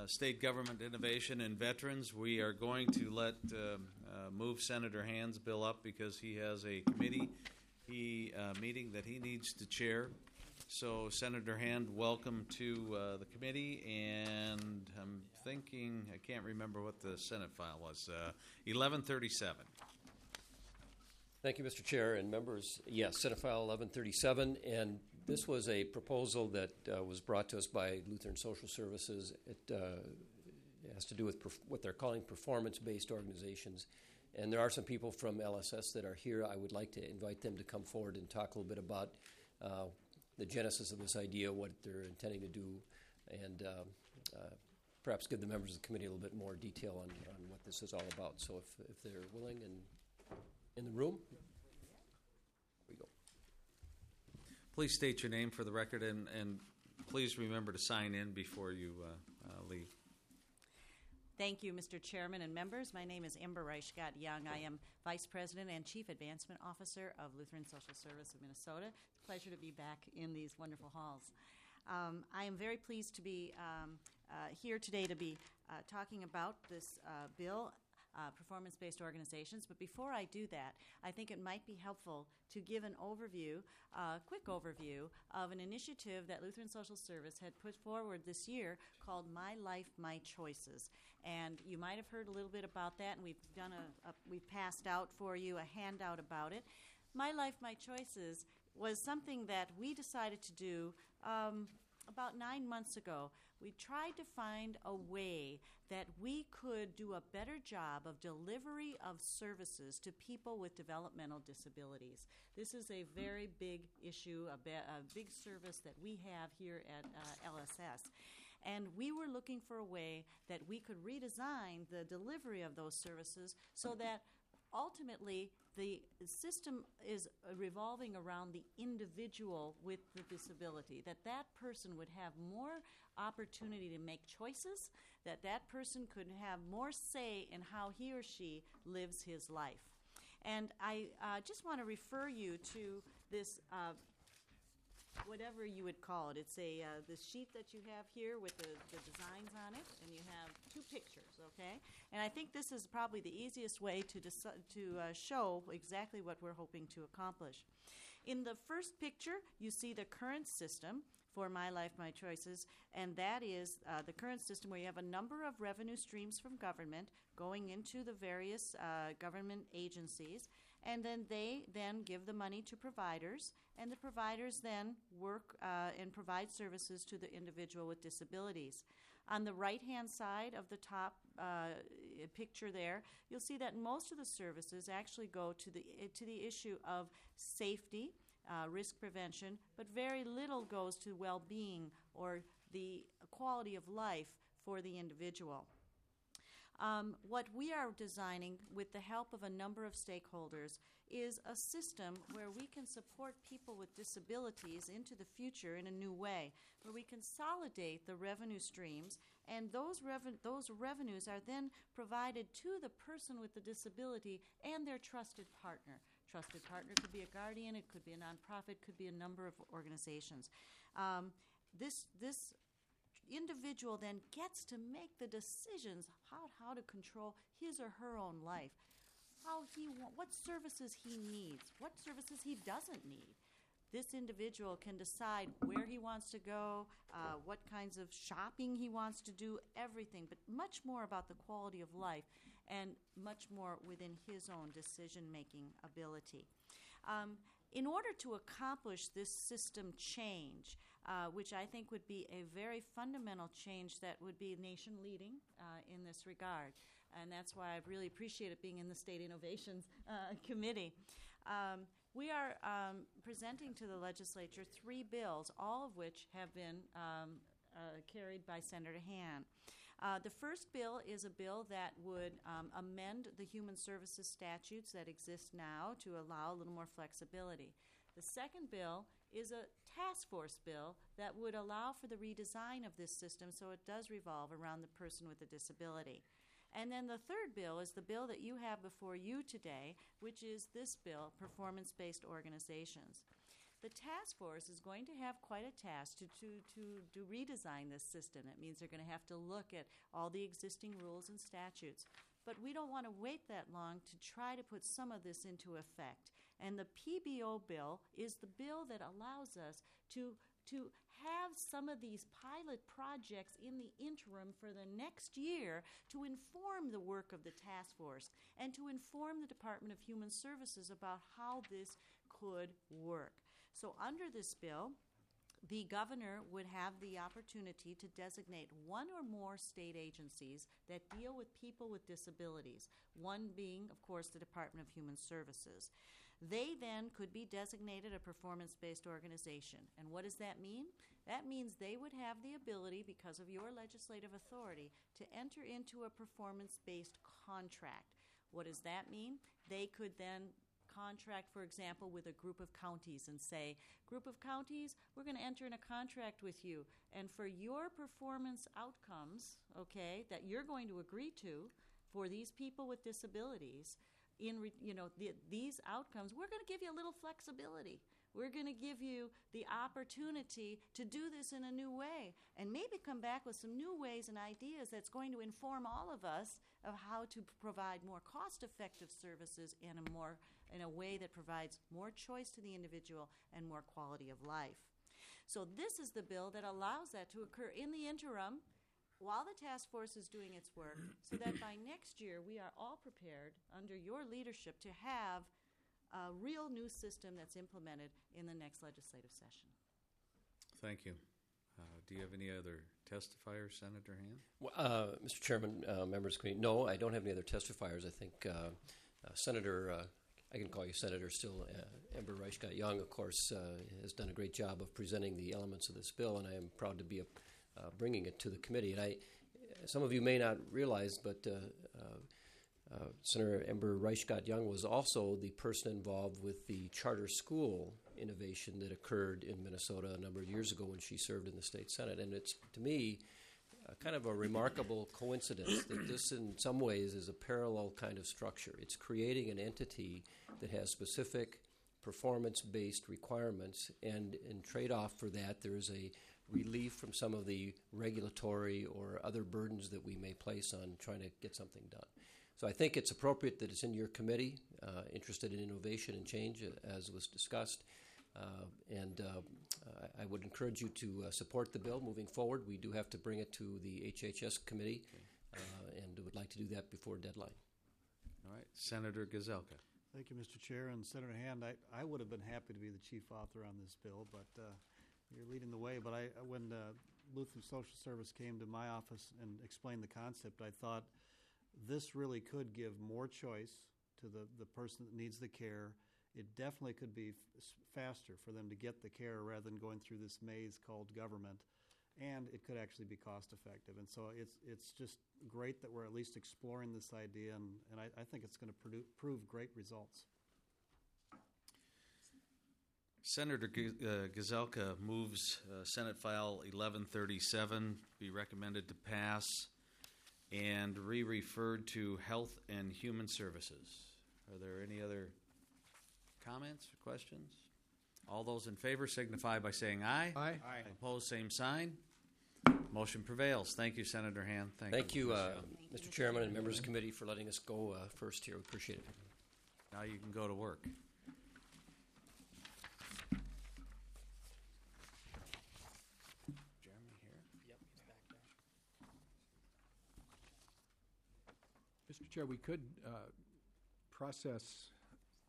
State Government Innovation and Veterans. We are going to move Senator Hand's bill up because he has a committee meeting that he needs to chair. So, Senator Hand, welcome to the committee, and I'm thinking, I can't remember what the Senate file was, 1137. Thank you, Mr. Chair and members. Yes, Senate File 1137, and this was a proposal that was brought to us by Lutheran Social Services. It has to do with what they're calling performance-based organizations. And there are some people from LSS that are here. I would like to invite them to come forward and talk a little bit about the genesis of this idea, what they're intending to do, and perhaps give the members of the committee a little bit more detail on what this is all about. So if they're willing and in the room, here we go. Please state your name for the record, and please remember to sign in before you leave. Thank you, Mr. Chairman and members. My name is Amber Reichgott Young. I am Vice President and Chief Advancement Officer of Lutheran Social Service of Minnesota. It's a pleasure to be back in these wonderful halls. I am very pleased to be here today to be talking about this bill, performance-based organizations. But before I do that, I think it might be helpful to give an overview, quick overview, of an initiative that Lutheran Social Service had put forward this year called My Life, My Choices. And you might have heard a little bit about that, and we've passed out for you a handout about it. My Life, My Choices was something that we decided to do about 9 months ago. We tried to find a way that we could do a better job of delivery of services to people with developmental disabilities. This is a very big issue, a big service that we have here at LSS. And we were looking for a way that we could redesign the delivery of those services so that ultimately the system is revolving around the individual with the disability, that person would have more opportunity to make choices, that person could have more say in how he or she lives his life. And I just want to refer you to this whatever you would call it. It's the sheet that you have here with the designs on it, and you have two pictures, okay? And I think this is probably the easiest way to show exactly what we're hoping to accomplish. In the first picture, you see the current system for My Life, My Choices, and that is the current system where you have a number of revenue streams from government going into the various government agencies, and then they then give the money to providers, and the providers then work and provide services to the individual with disabilities. On the right-hand side of the top picture there, you'll see that most of the services actually go to the issue of safety, risk prevention, but very little goes to well-being or the quality of life for the individual. What we are designing with the help of a number of stakeholders is a system where we can support people with disabilities into the future in a new way, where we consolidate the revenue streams, and those revenues are then provided to the person with the disability and their trusted partner. Trusted partner could be a guardian, it could be a nonprofit, could be a number of organizations. This individual then gets to make the decisions how to control his or her own life, what services he needs, what services he doesn't need. This individual can decide where he wants to go, what kinds of shopping he wants to do, everything, but much more about the quality of life and much more within his own decision-making ability. In order to accomplish this system change, which I think would be a very fundamental change that would be nation-leading in this regard, and that's why I really appreciate it being in the State Innovations Committee. We are presenting to the legislature 3 bills, all of which have been carried by Senator Hand. The first bill is a bill that would amend the human services statutes that exist now to allow a little more flexibility. The second bill is a task force bill that would allow for the redesign of this system so it does revolve around the person with a disability. And then the third bill is the bill that you have before you today, which is this bill, performance-based organizations. the task force is going to have quite a task to redesign this system. It means they're going to have to look at all the existing rules and statutes. But we don't want to wait that long to try to put some of this into effect. And the PBO bill is the bill that allows us to have some of these pilot projects in the interim for the next year to inform the work of the task force and to inform the Department of Human Services about how this could work. So under this bill, the governor would have the opportunity to designate one or more state agencies that deal with people with disabilities, one being, of course, the Department of Human Services. They then could be designated a performance-based organization. And what does that mean? That means they would have the ability, because of your legislative authority, to enter into a performance-based contract. What does that mean? They could then contract, for example, with a group of counties and say, group of counties, we're going to enter in a contract with you, and for your performance outcomes, okay, that you're going to agree to for these people with disabilities, these outcomes, we're going to give you a little flexibility. We're going to give you the opportunity to do this in a new way and maybe come back with some new ways and ideas that's going to inform all of us of how to provide more cost-effective services in a way that provides more choice to the individual and more quality of life. So this is the bill that allows that to occur in the interim while the task force is doing its work, so that by next year we are all prepared under your leadership to have a real new system that's implemented in the next legislative session. Thank you. Do you have any other testifiers, Senator Hand? Well, Mr. Chairman, members of the committee, no, I don't have any other testifiers. I think Senator, I can call you Senator still, Ember Reichgott Young, of course, has done a great job of presenting the elements of this bill, and I am proud to be bringing it to the committee. And some of you may not realize, but Senator Ember Reichgott Young was also the person involved with the charter school innovation that occurred in Minnesota a number of years ago when she served in the state Senate. And it's, to me, kind of a remarkable coincidence that this in some ways is a parallel kind of structure. It's creating an entity that has specific performance-based requirements, and in trade-off for that there is a relief from some of the regulatory or other burdens that we may place on trying to get something done. So I think it's appropriate that it's in your committee, interested in innovation and change, as was discussed. I would encourage you to support the bill moving forward. We do have to bring it to the HHS committee, and would like to do that before deadline. All right. Senator Gazelka. Thank you, Mr. Chair. And Senator Hand, I would have been happy to be the chief author on this bill, but you're leading the way. But when Lutheran Social Service came to my office and explained the concept, I thought this really could give more choice to the person that needs the care. It definitely could be faster for them to get the care rather than going through this maze called government, and it could actually be cost effective. And so it's just great that we're at least exploring this idea, and I think it's going to prove great results. Senator Gazelka moves Senate File 1137 be recommended to pass and re-referred to Health and Human Services. Are there any other comments or questions? All those in favor signify by saying aye. Aye. Opposed, same sign. Motion prevails. Thank you, Senator Hand. Thank you, Mr. Chairman and members of the committee, for letting us go first here. We appreciate it. Now you can go to work. Jeremy here? Yep, he's back there. Mr. Chair, we could process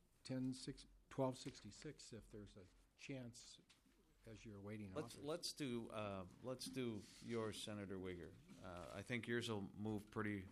1266 if there's a chance as you're waiting on others. Let's do yours, Senator Wigger. I think yours will move pretty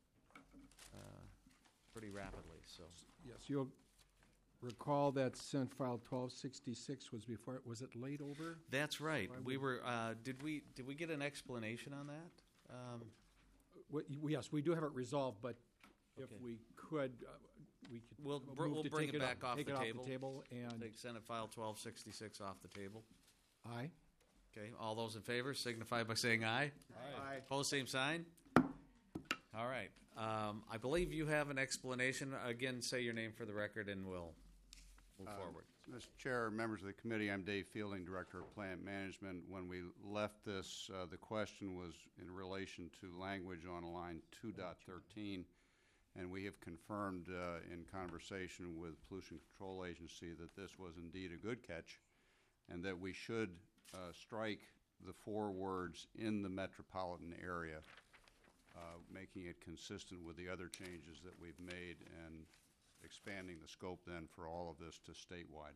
rapidly. So Yes, you'll recall that Senate File 1266 was before. Was it laid over? that's right. We were. Did we get an explanation on that? Yes, we do have it resolved, but if Okay. we could, we could. We'll move to bring take it back off take the it table. off the table and Take Senate File 1266 off the table. aye. Okay. All those in favor signify by saying aye. Aye. Opposed, same sign. All right. I believe you have an explanation. Again, say your name for the record, and we'll move forward. Mr. Chair, members of the committee, I'm Dave Fielding, Director of Plant Management. When we left this, the question was in relation to language on line 2.13, and we have confirmed in conversation with Pollution Control Agency that this was indeed a good catch, and that we should strike the 4 words "in the metropolitan area," making it consistent with the other changes that we've made and expanding the scope then for all of this to statewide.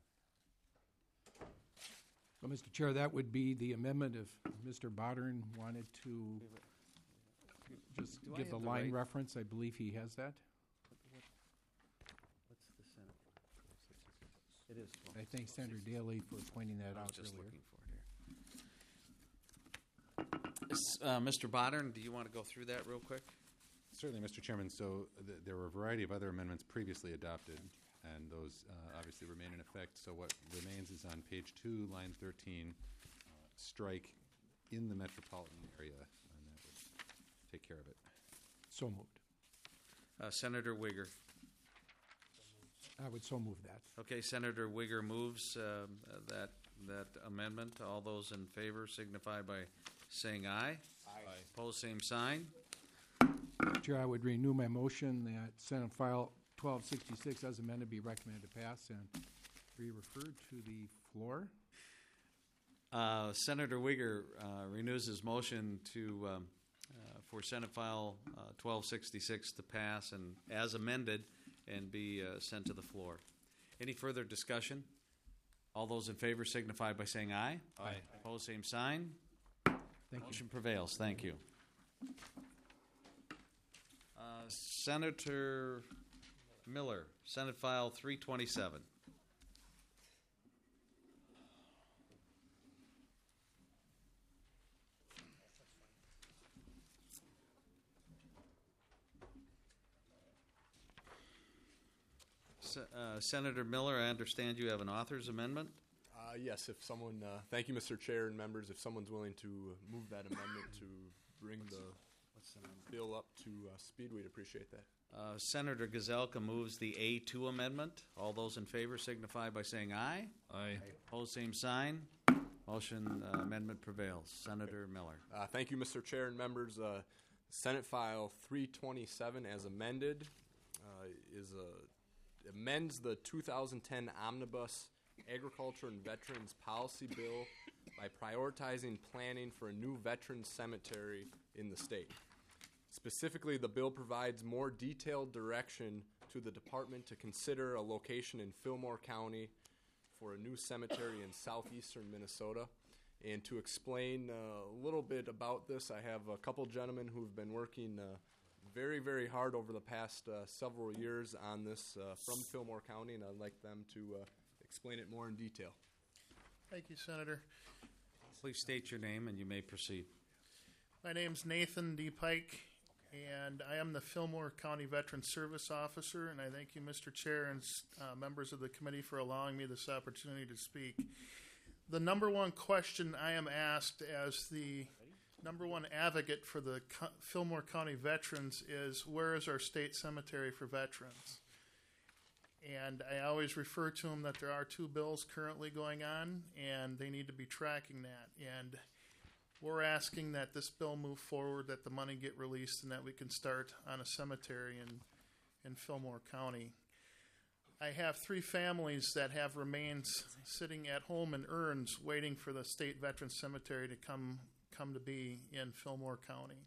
Well, Mr. Chair, that would be the amendment if Mr. Bodern wanted to just Do I give have the the line right- reference. I believe he has that. What's the Senate? It is. I thank Senator Daly for pointing that I was out just earlier. looking for it here. Mr. Bodern, do you want to go through that real quick? Certainly, Mr. Chairman. So there were a variety of other amendments previously adopted, and those obviously remain in effect. So what remains is on page 2, line 13, strike "in the metropolitan area," and that would take care of it. So moved. Senator Wigger. I would so move that. Okay, Senator Wigger moves that amendment. All those in favor signify by saying aye. Aye. Opposed, same sign. Chair, I would renew my motion that Senate File 1266 as amended be recommended to pass and be referred to the floor. Senator Wigger renews his motion to for Senate File 1266 to pass and as amended and be sent to the floor. Any further discussion? All those in favor signify by saying aye. Aye. Opposed, same sign. Thank you. Motion prevails. Thank you. Senator Miller, Senate File 327. Senator Miller, I understand you have an author's amendment. Yes, if someone, thank you, Mr. Chair and members. If someone's willing to move that amendment to bring the bill up to speed, we'd appreciate that. Senator Gazelka moves the A2 amendment. All those in favor signify by saying aye. Aye. Opposed, same sign. Motion amendment prevails. Senator Miller. Thank you, Mr. Chair and members. Senate File 327, as amended, amends the 2010 Omnibus Agriculture and Veterans Policy Bill by prioritizing planning for a new veterans cemetery in the state. Specifically, the bill provides more detailed direction to the department to consider a location in Fillmore County for a new cemetery in southeastern Minnesota. And to explain a little bit about this, I have a couple gentlemen who've been working very, very hard over the past several years on this from Fillmore County, and I'd like them to explain it more in detail. Thank you, Senator. Please state your name and you may proceed. My name's Nathan D. Pike, and I am the Fillmore County Veteran Service Officer, and I thank you, Mr. Chair, and members of the committee for allowing me this opportunity to speak. The number one question I am asked as the number one advocate for the Fillmore County veterans is, where is our state cemetery for veterans? And I always refer to them that there are 2 bills currently going on, and they need to be tracking that. And we're asking that this bill move forward, that the money get released, and that we can start on a cemetery in Fillmore County. I have 3 families that have remains sitting at home in urns waiting for the State Veterans Cemetery to come to be in Fillmore County.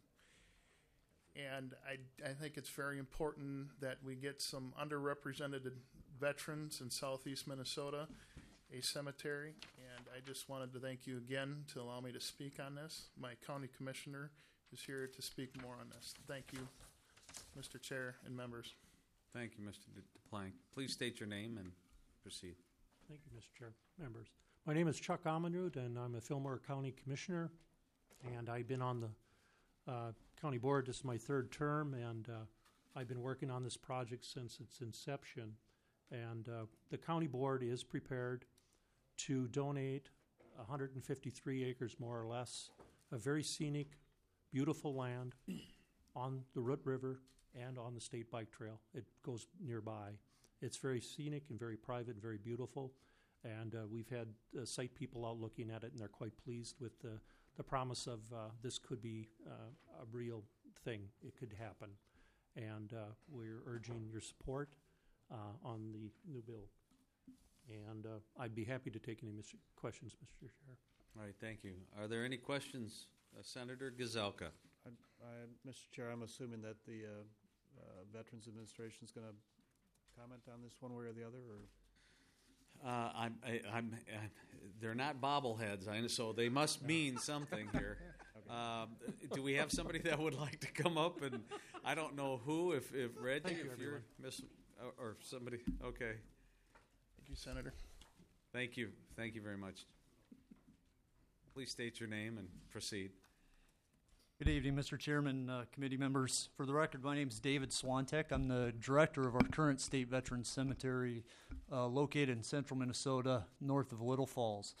And I think it's very important that we get some underrepresented veterans in southeast Minnesota a cemetery. And I just wanted to thank you again to allow me to speak on this. My county commissioner is here to speak more on this. Thank you, Mr. Chair and members. Thank you, Mr. DePlank. Please state your name and proceed. Thank you, Mr. Chair. Members. My name is Chuck Amanrud, and I'm a Fillmore County Commissioner, and I've been on the county board. This is my 3rd term, and I've been working on this project since its inception. And the county board is prepared to donate 153 acres, more or less, of very scenic, beautiful land on the Root River and on the state bike trail. It goes nearby. It's very scenic and very private and very beautiful. And we've had site people out looking at it, and they're quite pleased with the promise of this could be a real thing. It could happen. And we're urging your support on the new bill. And I'd be happy to take any questions, Mr. Chair. All right, thank you. Are there any questions? Senator Gazelka. Mr. Chair, I'm assuming that the Veterans Administration is going to comment on this one way or the other, or? They're not bobbleheads, so they must mean something here. Do we have somebody that would like to come up? And I don't know who, if Reggie, Thank you, if you're everyone. or somebody. Okay. Thank you, Senator. Thank you. Thank you very much. Please state your name and proceed. Good evening, Mr. Chairman, committee members. For the record, my name is David Swantek. I'm the director of our current state veterans cemetery located in central Minnesota, north of Little Falls.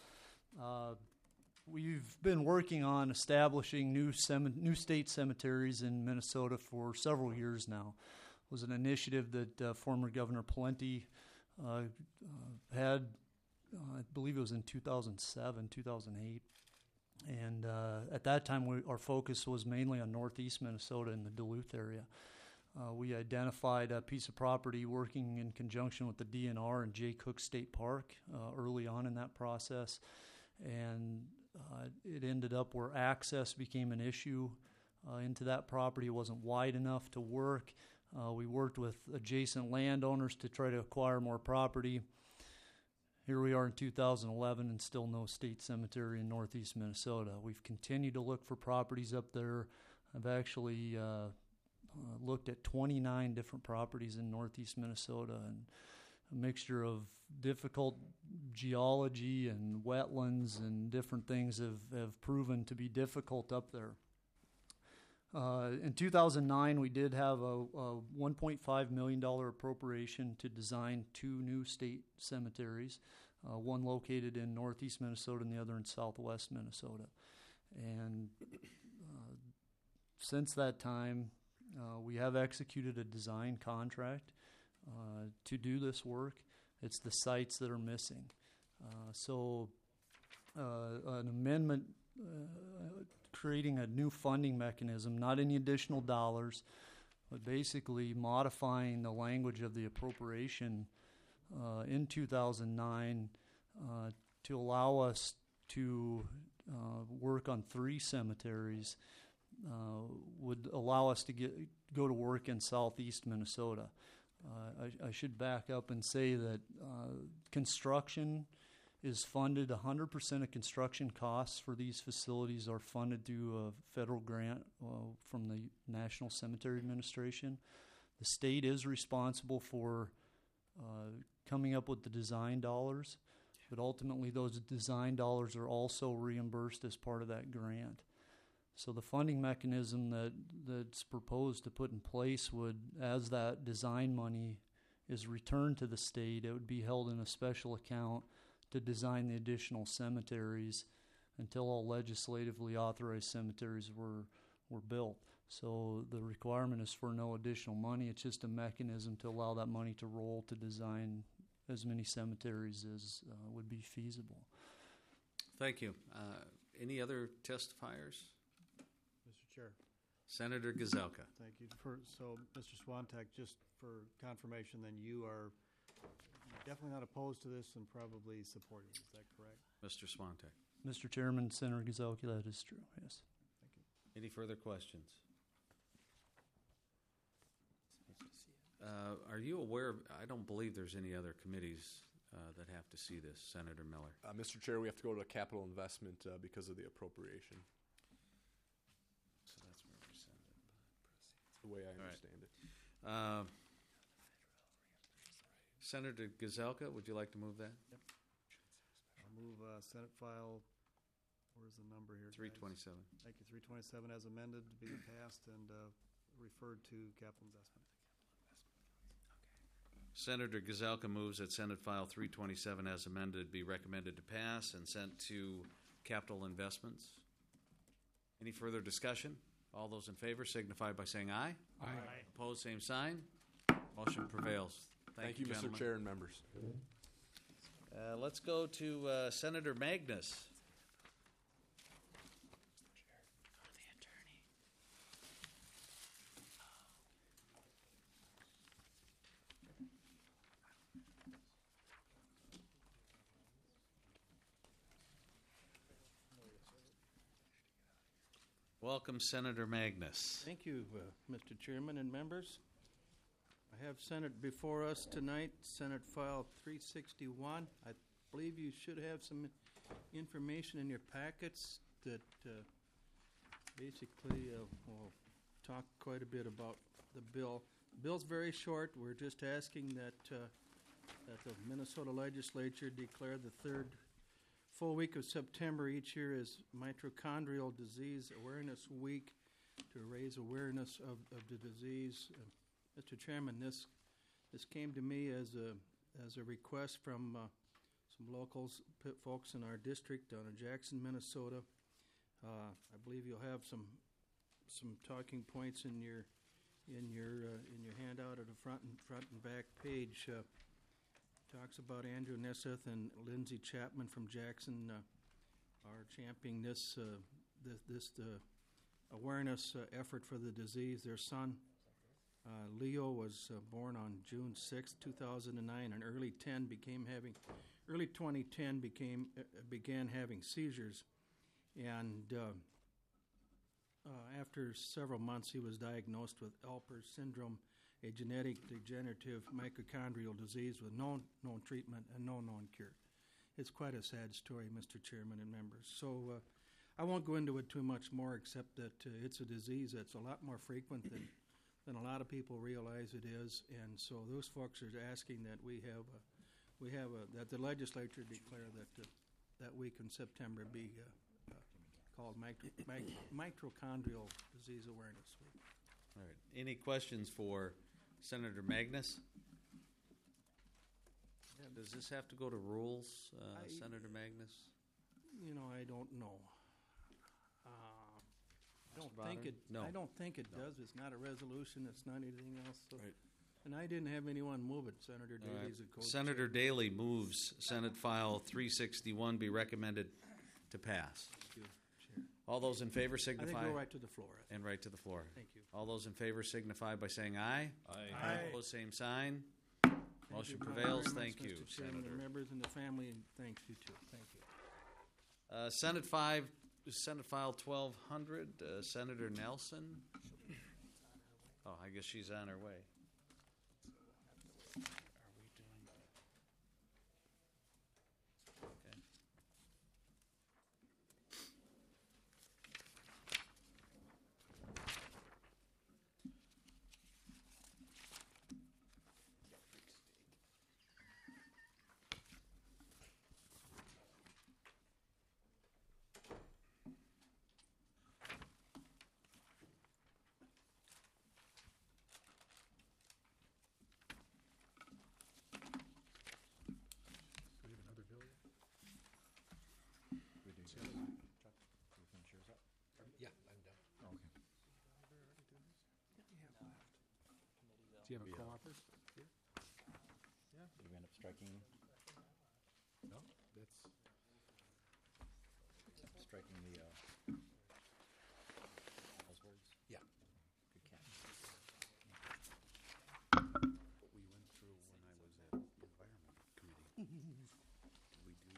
We've been working on establishing new state cemeteries in Minnesota for several years now. It was an initiative that former Governor Pawlenty had, I believe it was in 2007, 2008. And at that time, our focus was mainly on northeast Minnesota in the Duluth area. We identified a piece of property working in conjunction with the DNR and Jay Cook State Park early on in that process. And it ended up where access became an issue into that property. It wasn't wide enough to work. We worked with adjacent landowners to try to acquire more property. Here we are in 2011 and still no state cemetery in northeast Minnesota. We've continued to look for properties up there. I've actually looked at 29 different properties in northeast Minnesota, and a mixture of difficult geology and wetlands and different things have proven to be difficult up there. In 2009, we did have a $1.5 million appropriation to design 2 new state cemeteries, one located in northeast Minnesota and the other in southwest Minnesota. And since that time, we have executed a design contract to do this work. It's the sites that are missing. So an amendment creating a new funding mechanism, not any additional dollars, but basically modifying the language of the appropriation in 2009 to allow us to work on 3 cemeteries would allow us to go to work in southeast Minnesota. I should back up and say that construction is funded. 100% of construction costs for these facilities are funded through a federal grant from the National Cemetery Administration. The state is responsible for coming up with the design dollars, but ultimately those design dollars are also reimbursed as part of that grant. So the funding mechanism that's proposed to put in place would, as that design money is returned to the state, it would be held in a special account to design the additional cemeteries until all legislatively authorized cemeteries were built. So the requirement is for no additional money. It's just a mechanism to allow that money to roll to design as many cemeteries as would be feasible. Thank you. Any other testifiers? Mr. Chair. Senator Gazelka. Thank you. So, Mr. Swantek, just for confirmation, then you are definitely not opposed to this and probably supporting it. Is that correct? Mr. Swantek. Mr. Chairman, Senator Gazelka, that is true, yes. Thank you. Any further questions? Are you aware I don't believe there's any other committees that have to see this, Senator Miller. Mr. Chair, we have to go to capital investment because of the appropriation. So that's where we send it. The way I right. understand it. Senator Gazelka, would you like to move that? Yep. I'll move Senate file, where's the number here? 327. Thank you. 327 as amended to be passed and referred to capital investment. Senator Gazelka moves that Senate File 327 as amended be recommended to pass and sent to capital investments. Any further discussion? All those in favor signify by saying aye. Aye. Opposed, same sign. Motion prevails. Thank you, Mr. gentlemen. Chair and members. Let's go to Senator Magnus. Welcome, Senator Magnus. Thank you, Mr. Chairman and members. I have Senate before us tonight, Senate File 361. I believe you should have some information in your packets that basically will talk quite a bit about the bill. The bill's very short. We're just asking that the Minnesota legislature declare the third full week of September each year as Mitochondrial Disease Awareness Week to raise awareness of the disease. Mr. Chairman, this came to me as a request from some locals, folks in our district down in Jackson, Minnesota. I believe you'll have some talking points in your handout at the front and back page. Talks about Andrew Nesseth and Lindsay Chapman from Jackson are championing this awareness effort for the disease. Their son, Leo, was born on June 6, 2009, and early 2010 began having seizures, and after several months he was diagnosed with Alpers syndrome, a genetic degenerative mitochondrial disease with no known treatment and no known cure. It's quite a sad story, Mr. Chairman and members. So I won't go into it too much more, except that it's a disease that's a lot more frequent than a lot of people realize it is. And so those folks are asking that that the legislature declare that week in September be called Mitochondrial Disease Awareness Week. All right. Any questions for Senator Magnus? Does this have to go to rules, Senator Magnus? I don't know. No. I don't think it does. It's not a resolution. It's not anything else. So. Right. And I didn't have anyone move it. Senator Daly's a co-chair. Senator Daly moves Senate File 361 be recommended to pass. Thank you, Chair. All those in favor signify. I think go right to the floor. And right to the floor. Thank you. All those in favor signify by saying aye. Aye. Opposed, same sign. Motion Thank you prevails. very Thank much, you, Mr. Chairman, Senator. the members and the family, and thanks you too. Thank you. Senate File 1200, Senator Nelson. Oh, I guess she's on her way. Okay. Do you have a co-author? Did we end up striking? No, that's Striking the buzzwords? yeah. Good catch. What we went through when I was at Environment Committee. We do.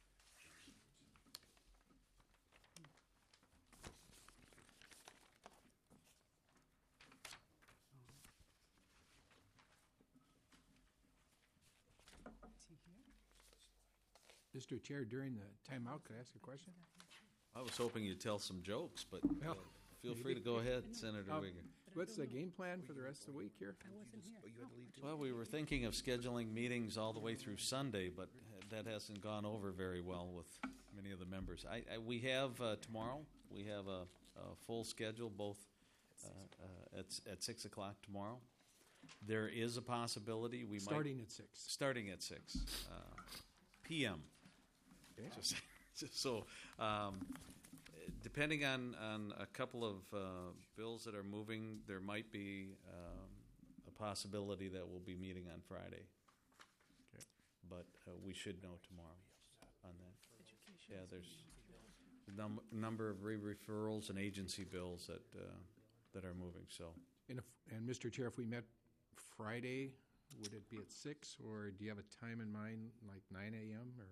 Mr. Chair, during the timeout, could I ask a question? I was hoping you'd tell some jokes, but Well, feel free to go ahead, Senator Um, Wiggin. What's the game plan for the rest of the week here? Well, we were thinking of scheduling meetings all the way through Sunday, but that hasn't gone over very well with many of the members. We have tomorrow. We have a full schedule, both at 6 o'clock tomorrow. There is a possibility we Starting at 6. starting at 6 p.m. Okay. Just so, depending on a couple of bills that are moving, there might be a possibility that we'll be meeting on Friday. Okay. but we should know tomorrow on that. Yeah, there's a number of re-referrals and agency bills that are moving, so. And Mr. Chair, if we met Friday, would it be at 6, or do you have a time in mind, like 9 a.m. or?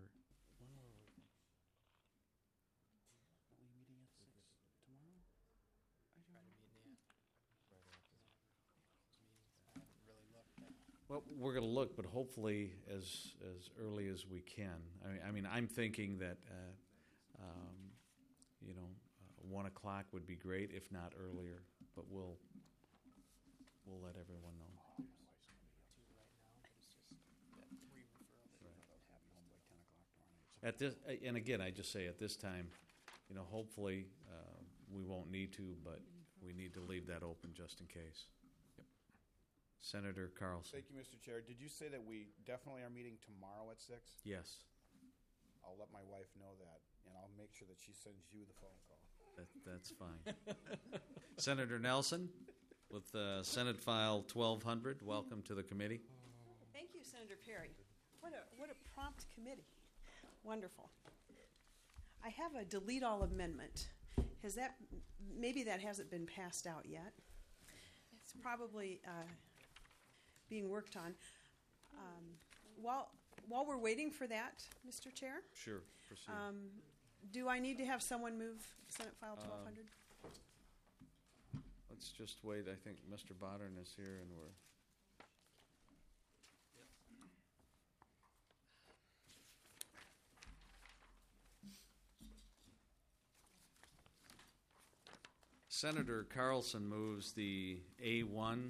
Well, we're going to look, but hopefully as early as we can. I mean, I'm thinking that, 1 o'clock would be great, if not earlier, but we'll let everyone know. At this, and again, I just say at this time, hopefully we won't need to, but we need to leave that open just in case. Senator Carlson. Thank you, Mr. Chair. Did you say that we definitely are meeting tomorrow at 6? Yes. I'll let my wife know that, and I'll make sure that she sends you the phone call. That's fine. Senator Nelson with Senate File 1200. Welcome to the committee. Thank you, Senator Perry. What a prompt committee. Wonderful. I have a delete all amendment. Maybe that hasn't been passed out yet. It's probably being worked on. While we're waiting for that, Mr. Chair, Sure, proceed. do I need to have someone move Senate File 1200? Let's just wait. I think Mr. Bodern is here, and we're. Senator Carlson moves the A1.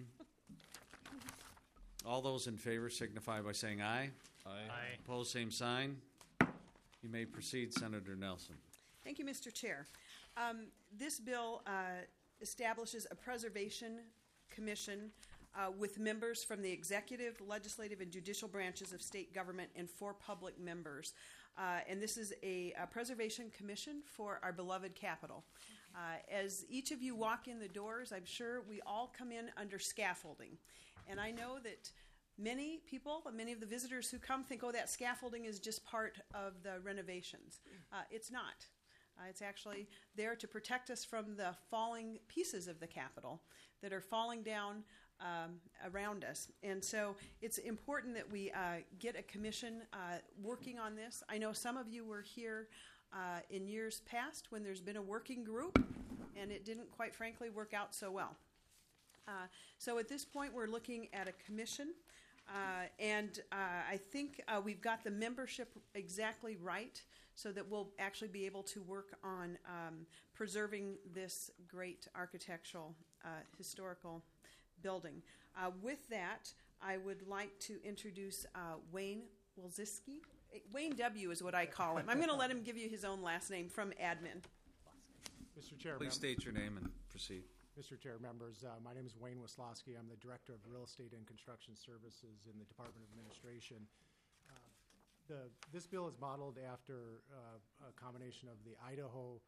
All those in favor signify by saying aye. Aye. Opposed, same sign. You may proceed, Senator Nelson. Thank you, Mr. Chair. This bill establishes a preservation commission with members from the executive, legislative, and judicial branches of state government and 4 public members. And this is a preservation commission for our beloved Capitol. As each of you walk in the doors, I'm sure we all come in under scaffolding. And I know that many people, many of the visitors who come think, oh, that scaffolding is just part of the renovations. It's not. It's actually there to protect us from the falling pieces of the Capitol that are falling down around us. And so it's important that we get a commission working on this. I know some of you were here in years past when there's been a working group, and it didn't, quite frankly, work out so well. So at this point, we're looking at a commission, and I think we've got the membership exactly right so that we'll actually be able to work on preserving this great architectural, historical building. With that, I would like to introduce Wayne Wolziski. Wayne W. is what I call him. I'm going to let him give you his own last name from admin. Mr. Chair, Please state your name and proceed. Mr. Chair, members, my name is Wayne Wislowski. I'm the Director of Real Estate and Construction Services in the Department of Administration. This bill is modeled after a combination of the Idaho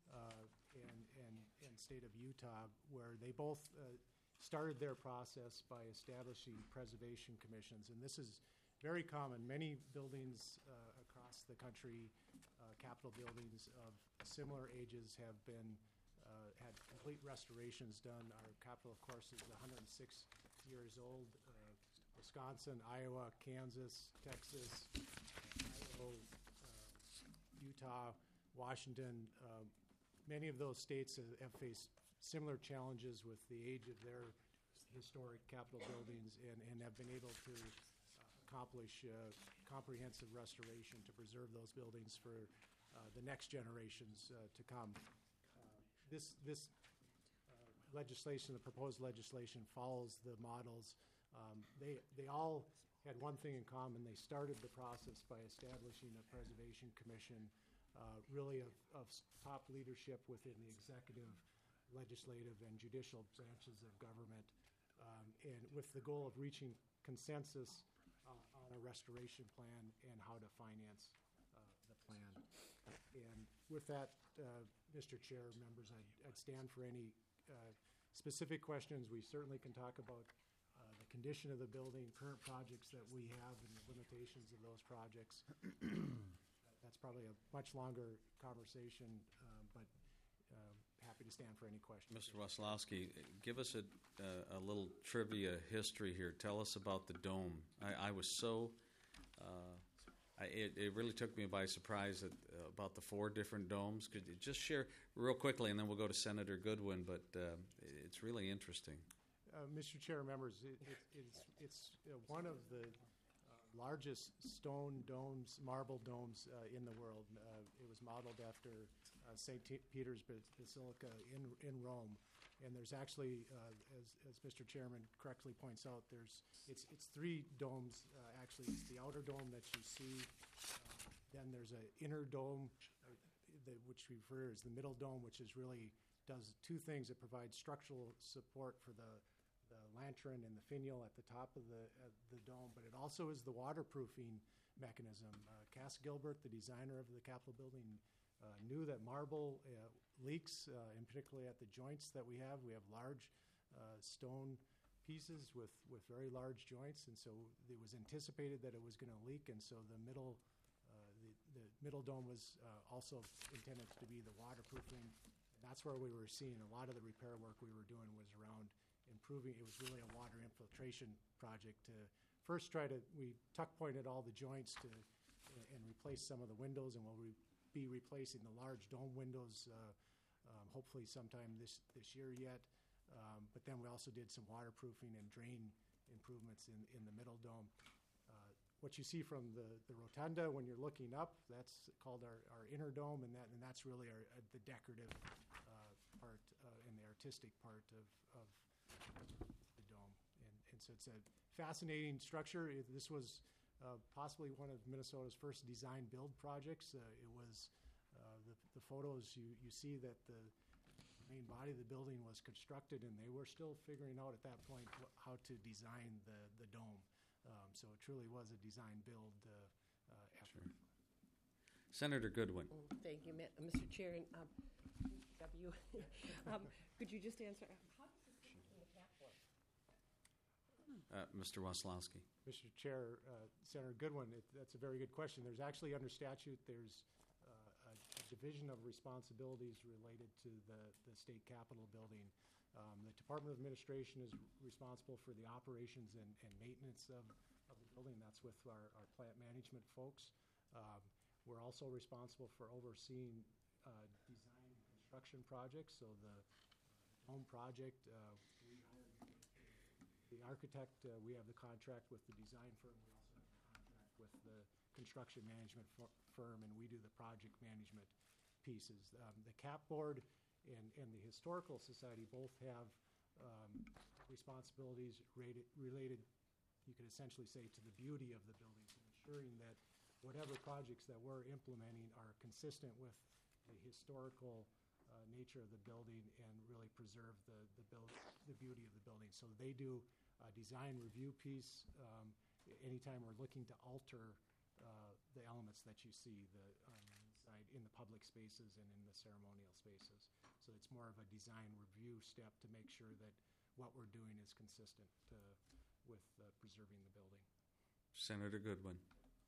and state of Utah, where they both started their process by establishing preservation commissions. And this is very common. Many buildings across the country, Capitol buildings of similar ages, have been had complete restorations done. Our Capitol, of course, is 106 years old. Wisconsin, Iowa, Kansas, Texas, Idaho, Utah, Washington, many of those states have faced similar challenges with the age of their historic Capitol buildings and have been able to accomplish comprehensive restoration to preserve those buildings for the next generations to come. This legislation, the proposed legislation, follows the models. They all had one thing in common. They started the process by establishing a preservation commission, really of top leadership within the executive, legislative, and judicial branches of government, and with the goal of reaching consensus on a restoration plan and how to finance the plan. And with that, Mr. Chair, members, I'd stand for any specific questions. We certainly can talk about the condition of the building, current projects that we have, and the limitations of those projects. That's probably a much longer conversation, but happy to stand for any questions. Mr. Waslowski, give us a little trivia history here. Tell us about the dome. I was so, it really took me by surprise about the 4 different domes. Could you just share real quickly, and then we'll go to Senator Goodwin, but it's really interesting. Mr. Chair, members, it's one of the largest stone domes, marble domes in the world. It was modeled after St. Peter's Basilica in Rome. And there's actually, as Mr. Chairman correctly points out, it's 3 domes. Actually, it's the outer dome that you see. Then there's an inner dome, which we refer as the middle dome, which does 2 things. It provides structural support for the lantern and the finial at the top of the dome, but it also is the waterproofing mechanism. Cass Gilbert, the designer of the Capitol building, knew that marble leaks, and particularly at the joints that we have. We have large stone pieces with very large joints, and so it was anticipated that it was going to leak, and so the middle dome was also intended to be the waterproofing. And that's where we were seeing a lot of the repair work we were doing was around improving. It was really a water infiltration project to first we tuck pointed all the joints and replace some of the windows, and we'll be replacing the large dome windows hopefully sometime this year yet. But then we also did some waterproofing and drain improvements in the middle dome. What you see from the rotunda when you're looking up, that's called our inner dome, and that's really the decorative part and the artistic part of the dome. And so it's a fascinating structure. This was possibly one of Minnesota's first design build projects. It was the photos you see that the main body of the building was constructed, and they were still figuring out at that point how to design the dome. So it truly was a design build effort. Sure. Senator Goodwin. Thank you, Mr. Chair. And W. Could you just answer? How does this work in the cap work? Mr. Waslowski. Mr. Chair, Senator Goodwin, that's a very good question. There's actually under statute, there's a division of responsibilities related to the state capitol building. The Department of Administration is responsible for the operations and maintenance of the building. That's with our plant management folks. We're also responsible for overseeing design and construction projects. So the home project, we hired the architect. We have the contract with the design firm. We also have the contract with the construction management firm, and we do the project management pieces. The CAP board and the Historical Society both have responsibilities related, you could essentially say, to the beauty of the buildings, and ensuring that whatever projects that we're implementing are consistent with the historical nature of the building and really preserve the beauty of the building. So they do a design review piece anytime we're looking to alter the elements that you see in the public spaces and in the ceremonial spaces. So it's more of a design review step to make sure that what we're doing is consistent with preserving the building. Senator Goodwin.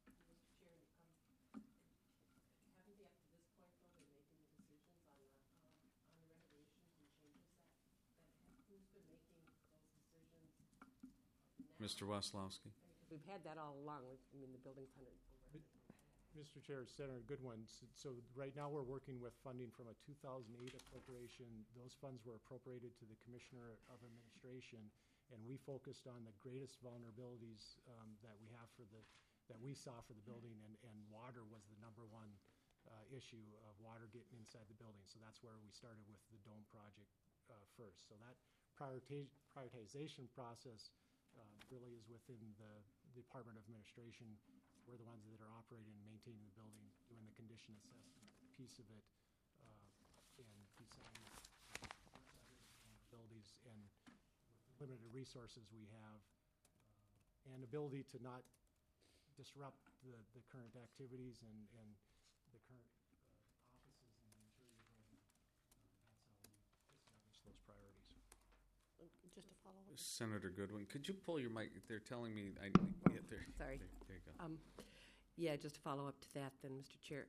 Mr. Waslowski. We've had that all along. The building's 100. Mr. Chair, Senator Goodwin, so right now we're working with funding from a 2008 appropriation. Those funds were appropriated to the Commissioner of Administration, and we focused on the greatest vulnerabilities that we saw for the building, and water was the number one issue of water getting inside the building. So that's where we started with the dome project first. So that prioritization process really is within the Department of Administration. We're the ones that are operating and maintaining the building, doing the condition assessment piece of it, and designing abilities and limited resources we have, and ability to not disrupt the current activities and the current offices and the interior building. That's how we establish those priorities. Just to follow up. Senator Goodwin, could you pull your mic? They're telling me I yeah, there. Sorry. There you go. Yeah, just to follow up to that, then, Mr. Chair.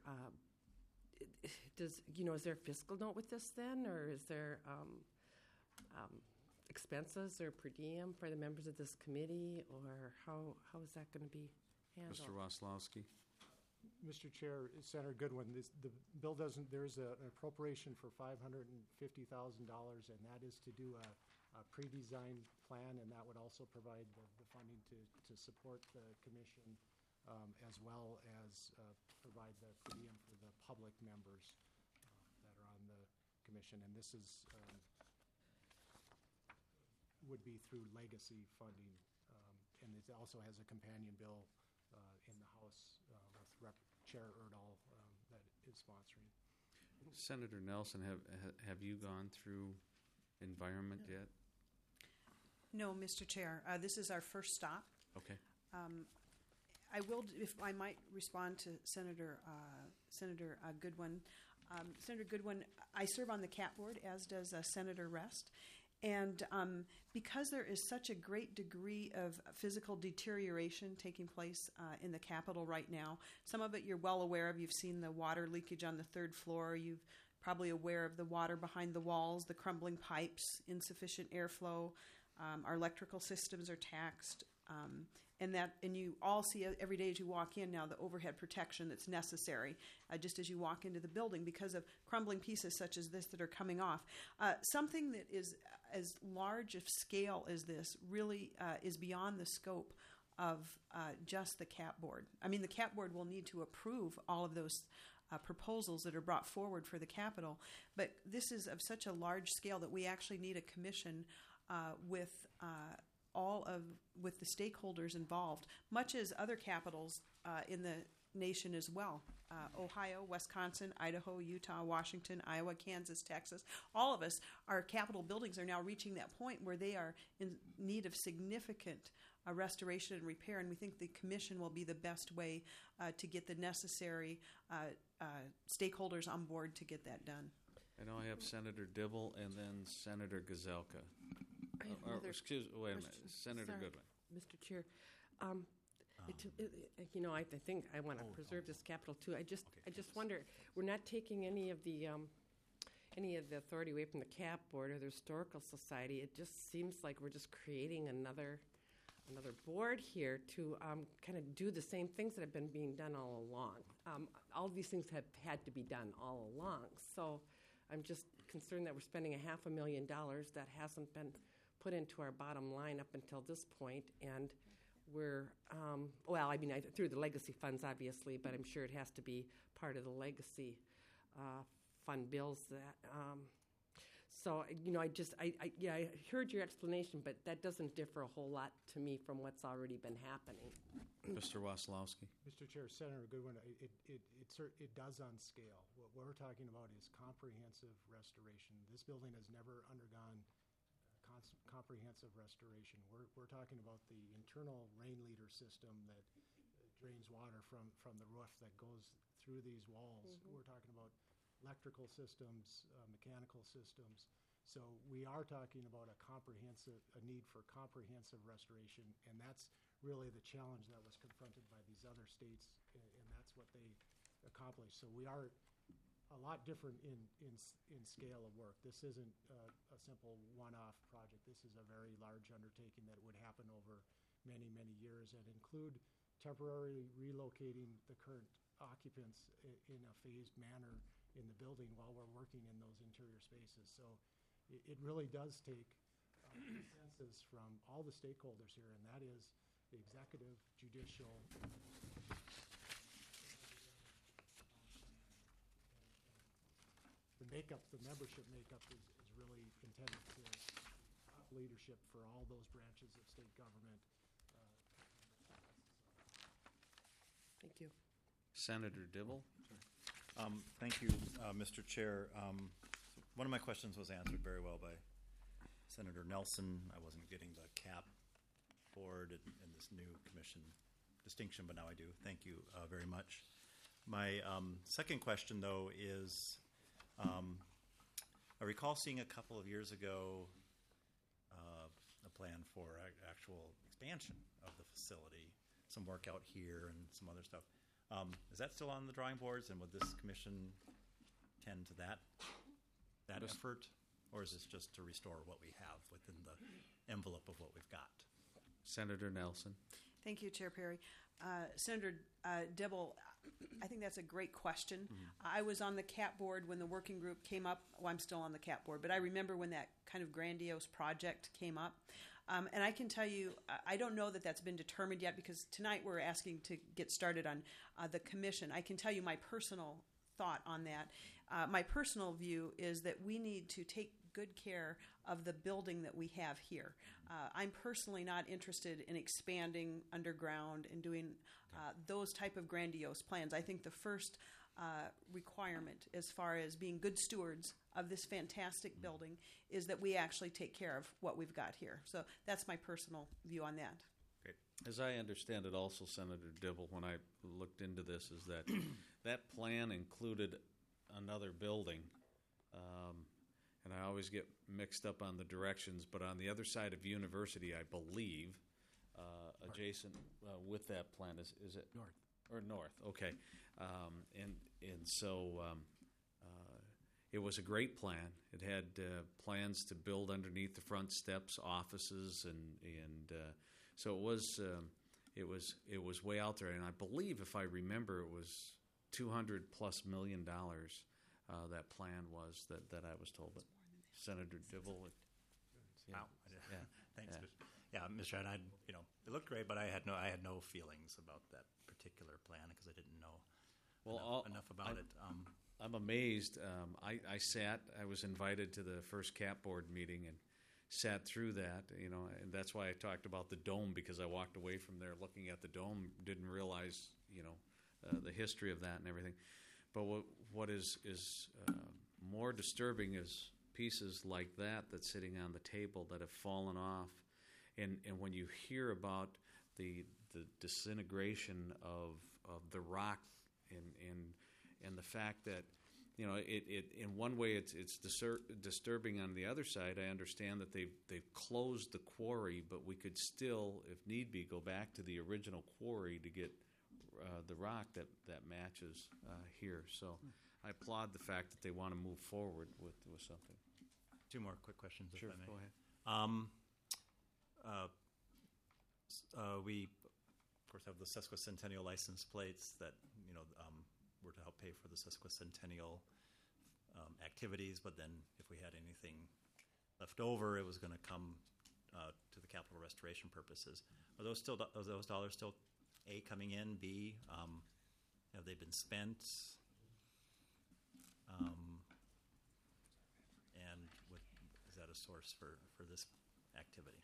Is there a fiscal note with this then, or is there expenses or per diem for the members of this committee, or how is that going to be handled? Mr. Waslowski. Mr. Chair, Senator Goodwin, the bill doesn't, there's an appropriation for $550,000, and that is to do a pre-designed plan, and that would also provide the funding to support the commission, as well as provide the per diem for the public members that are on the commission. And this is would be through legacy funding, and it also has a companion bill in the House with Chair Erdahl that is sponsoring. Senator Nelson, have you gone through environment yet? No, Mr. Chair. This is our first stop. Okay. I will, if I might respond to Senator Goodwin. Senator Goodwin, I serve on the CAP board, as does Senator Rest. And because there is such a great degree of physical deterioration taking place in the Capitol right now, some of it you're well aware of. You've seen the water leakage on the third floor. You're probably aware of the water behind the walls, the crumbling pipes, insufficient airflow. Our electrical systems are taxed. And you all see every day as you walk in now the overhead protection that's necessary just as you walk into the building because of crumbling pieces such as this that are coming off. Something that is as large of scale as this really is beyond the scope of just the CAP board. I mean, the CAP board will need to approve all of those proposals that are brought forward for the Capitol, but this is of such a large scale that we actually need a commission with the stakeholders involved, much as other capitals in the nation as well. Ohio, Wisconsin, Idaho, Utah, Washington, Iowa, Kansas, Texas. All of us, our Capitol buildings are now reaching that point where they are in need of significant restoration and repair, and we think the commission will be the best way to get the necessary stakeholders on board to get that done. I know I have Senator Dibble and then Senator Gazelka. Excuse me, wait a minute. Senator Goodwin. Mr. Chair, I think I want to preserve this Capitol too. I just wonder, we're not taking any of the authority away from the CAP board or the Historical Society. It just seems like we're just creating another board here to kind of do the same things that have been being done all along. All of these things have had to be done all along. So I'm just concerned that we're spending $500,000 that hasn't been put into our bottom line up until this point, and we're through the legacy funds, obviously, but I'm sure it has to be part of the legacy fund bills. That I heard your explanation, but that doesn't differ a whole lot to me from what's already been happening. Mr. Waslowski. Mr. Chair, Senator Goodwin, it does on scale. What we're talking about is comprehensive restoration. This building has never undergone comprehensive restoration. We're talking about the internal rain leader system that drains water from the roof that goes through these walls. Mm-hmm. We're talking about electrical systems, mechanical systems. So we are talking about a need for comprehensive restoration, and that's really the challenge that was confronted by these other states, and that's what they accomplished. So we are a lot different in scale of work. This isn't a simple one-off project. This is a very large undertaking that would happen over many, many years and include temporarily relocating the current occupants in a phased manner in the building while we're working in those interior spaces. So it really does take consensus from all the stakeholders here, and that is the executive, judicial, the membership makeup is really intended to have leadership for all those branches of state government. Thank you. Senator Dibble. Thank you, Mr. Chair. One of my questions was answered very well by Senator Nelson. I wasn't getting the CAP board and this new commission distinction, but now I do. Thank you very much. My second question, though, is I recall seeing a couple of years ago actual expansion of the facility, some work out here and some other stuff. Is that still on the drawing boards, and would this commission tend to that effort, or is this just to restore what we have within the envelope of what we've got? Senator Nelson. Thank you, Chair Perry. Senator Dibble, I think that's a great question. I was on the CAP board when the working group came up. Well, I'm still on the CAP board, but I remember when that kind of grandiose project came up. And I can tell you, I don't know that that's been determined yet, because tonight we're asking to get started on the commission. I can tell you my personal thought on that. My personal view is that we need to take good care of the building that we have here. I'm personally not interested in expanding underground and doing those type of grandiose plans. I think the first requirement, as far as being good stewards of this fantastic building, is that we actually take care of what we've got here. So that's my personal view on that. Great. As I understand it also, Senator Dibble, when I looked into this, is that that plan included another building. And I always get mixed up on the directions, but on the other side of University, I believe, adjacent with that plan, is it? North. Or north, okay. And so it was a great plan. It had plans to build underneath the front steps, offices, and so it was way out there. And I believe, if I remember, it was $200+ million. That plan was that I was told. But Senator Dibble. Wow. Yeah. Thanks. Yeah, Mr. Ryan, it looked great, but I had no feelings about that particular plan because I didn't know enough about it. I'm amazed. I was invited to the first CAP board meeting and sat through that, and that's why I talked about the dome, because I walked away from there looking at the dome, didn't realize, the history of that and everything. But what is more disturbing is pieces like that that's sitting on the table that have fallen off, and when you hear about the disintegration of the rock and the fact that it in one way it's disturbing. On the other side, I understand that they've closed the quarry, but we could still, if need be, go back to the original quarry to get the rock that matches here. So I applaud the fact that they want to move forward with something. Two more quick questions, Sure, if I may. go ahead. We, of course, have the sesquicentennial license plates that were to help pay for the sesquicentennial activities. But then, if we had anything left over, it was going to come to the capital restoration purposes. Are those dollars still A, coming in? B, have they been spent? And is that a source for this activity?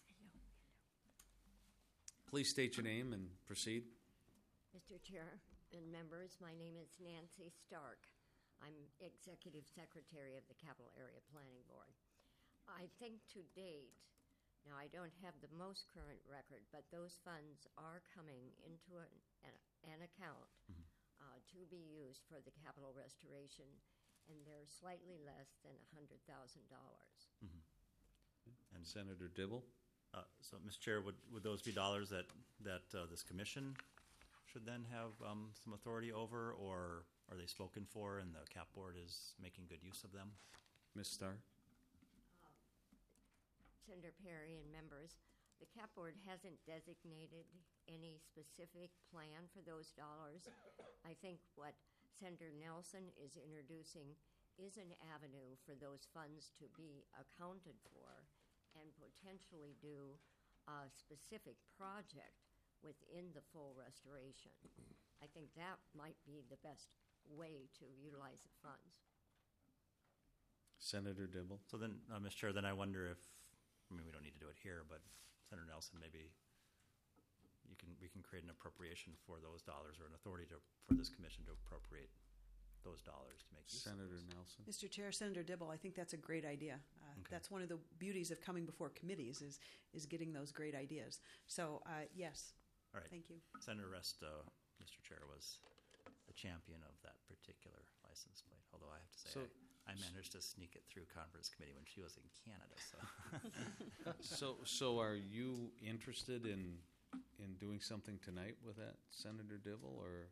Please state your name and proceed. Mr. Chair and members, my name is Nancy Stark. I'm Executive Secretary of the Capital Area Planning Board. I think to date, now I don't have the most current record, but those funds are coming into an account to be used for the capital restoration, and they're slightly less than $100,000. And Senator Dibble? So, Mr. Chair, would those be dollars that this commission should then have some authority over, or are they spoken for and the CAP board is making good use of them? Ms. Starr? Senator Perry and members, the CAP board hasn't designated any specific plan for those dollars. I think what Senator Nelson is introducing is an avenue for those funds to be accounted for and potentially do a specific project within the full restoration. I think that might be the best way to utilize the funds. Senator Dibble? So then, Mr. Chair, then I wonder if, we don't need to do it here, but Senator Nelson, maybe we can create an appropriation for those dollars, or an authority for this commission to appropriate those dollars to make use of Senator those. Nelson? Mr. Chair, Senator Dibble, I think that's a great idea. That's one of the beauties of coming before committees is getting those great ideas. So, yes. All right. Thank you. Senator Rest, Mr. Chair, was the champion of that particular license plate, although I have to say I managed to sneak it through conference committee when she was in Canada. So are you interested in doing something tonight with that, Senator Dibble, or?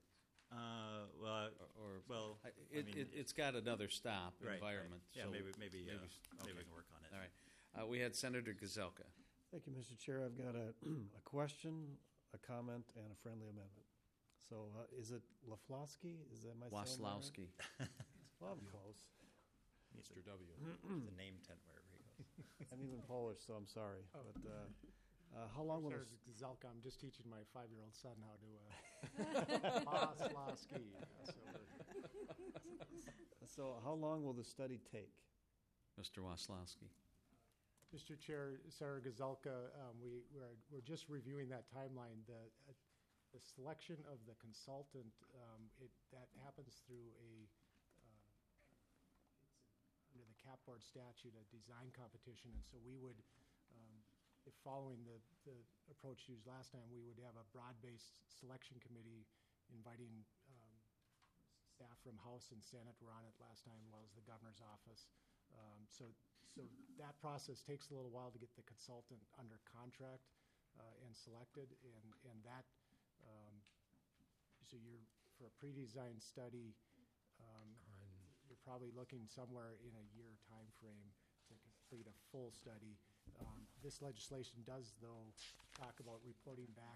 It's got another stop, right, environment. Right. Yeah, so maybe we okay. can work on it. All right. We had Senator Gazelka. Thank you, Mr. Chair. I've got a question, a comment, and a friendly amendment. So is it Laflowski? Is that my Waslowski. Well, I'm close. Mr. W. The name tent wherever he goes. I'm even Polish, so I'm sorry. But how long will this? Gazelka, I'm just teaching my 5-year-old son how to Waslowski. So how long will the study take? Mr. Waslowski. Mr. Chair, Sarah Gazelka, we're just reviewing that timeline. The selection of the consultant, that happens through under the CAP board statute, a design competition, and so we would, if following the approach used last time, we would have a broad-based selection committee inviting staff from House and Senate were on it last time, as well as the governor's office. So that process takes a little while to get the consultant under contract and selected, and that so you're for a pre-designed study. You're probably looking somewhere in a year time frame to complete a full study. This legislation does, though, talk about reporting back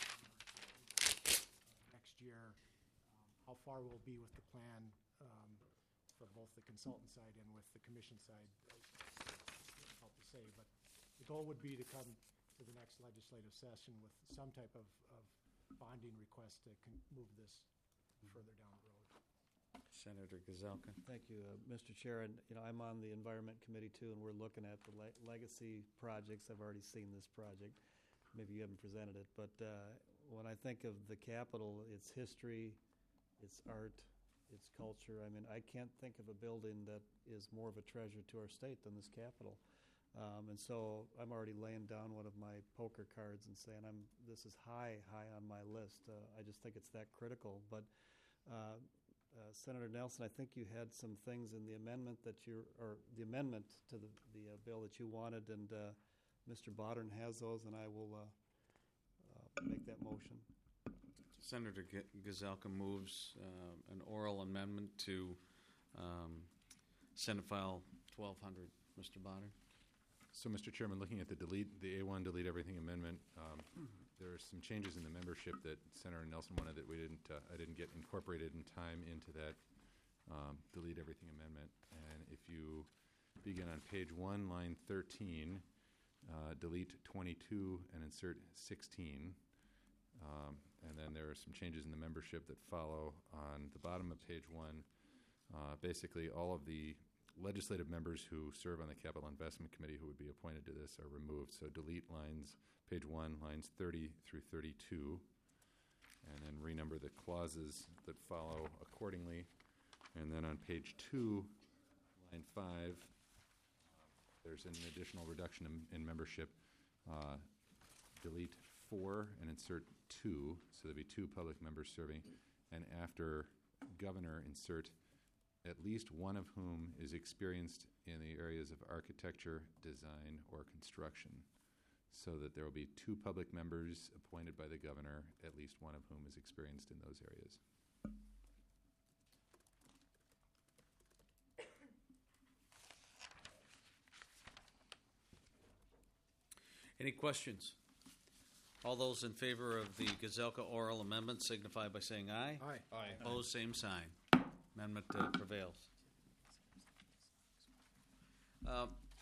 next year. How far we'll be with the plan for both the consultant side and with the commission side, hard to say. But the goal would be to come to the next legislative session with some type of bonding request to move this further down the road. Senator Gazelka. Thank you, Mr. Chair. And I'm on the Environment Committee too, and we're looking at the legacy projects. I've already seen this project. Maybe you haven't presented it, but when I think of the Capitol, its history, its art, its culture. I mean, I can't think of a building that is more of a treasure to our state than this Capitol. And so I'm already laying down one of my poker cards and saying this is high on my list. I just think it's that critical. But Senator Nelson, I think you had some things in the amendment or the amendment to the bill that you wanted, and Mr. Bodden has those, and I will make that motion. Senator Gazelka moves an oral amendment to Senate File 1200. Mr. Bodden. So, Mr. Chairman, looking at the A1 delete everything amendment, there are some changes in the membership that Senator Nelson wanted that I didn't get incorporated in time into that delete everything amendment. And if you begin on page 1, line 13, delete 22 and insert 16. And then there are some changes in the membership that follow on the bottom of page 1. Basically, all of the legislative members who serve on the Capital Investment Committee who would be appointed to this are removed. So delete page 1, lines 30 through 32, and then renumber the clauses that follow accordingly. And then on page 2, line 5, there's an additional reduction in membership. Delete 4 and insert 2, so there'll be 2 public members serving. And after governor, insert at least one of whom is experienced in the areas of architecture, design, or construction, so that there will be 2 public members appointed by the governor, at least one of whom is experienced in those areas. Any questions? All those in favor of the Gazelka oral amendment signify by saying aye. Aye. Aye. Opposed, same sign. Amendment prevails. I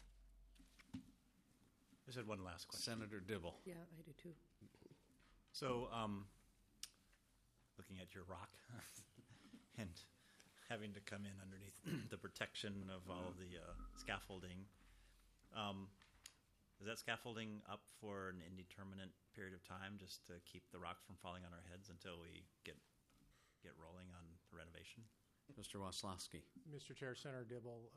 just had one last question. Senator Dibble. Yeah, I do too. So, looking at your rock and having to come in underneath the protection of all of the scaffolding, is that scaffolding up for an indeterminate period of time just to keep the rocks from falling on our heads until we get rolling on the renovation? Mr. Waslowski. Mr. Chair, Senator Dibble,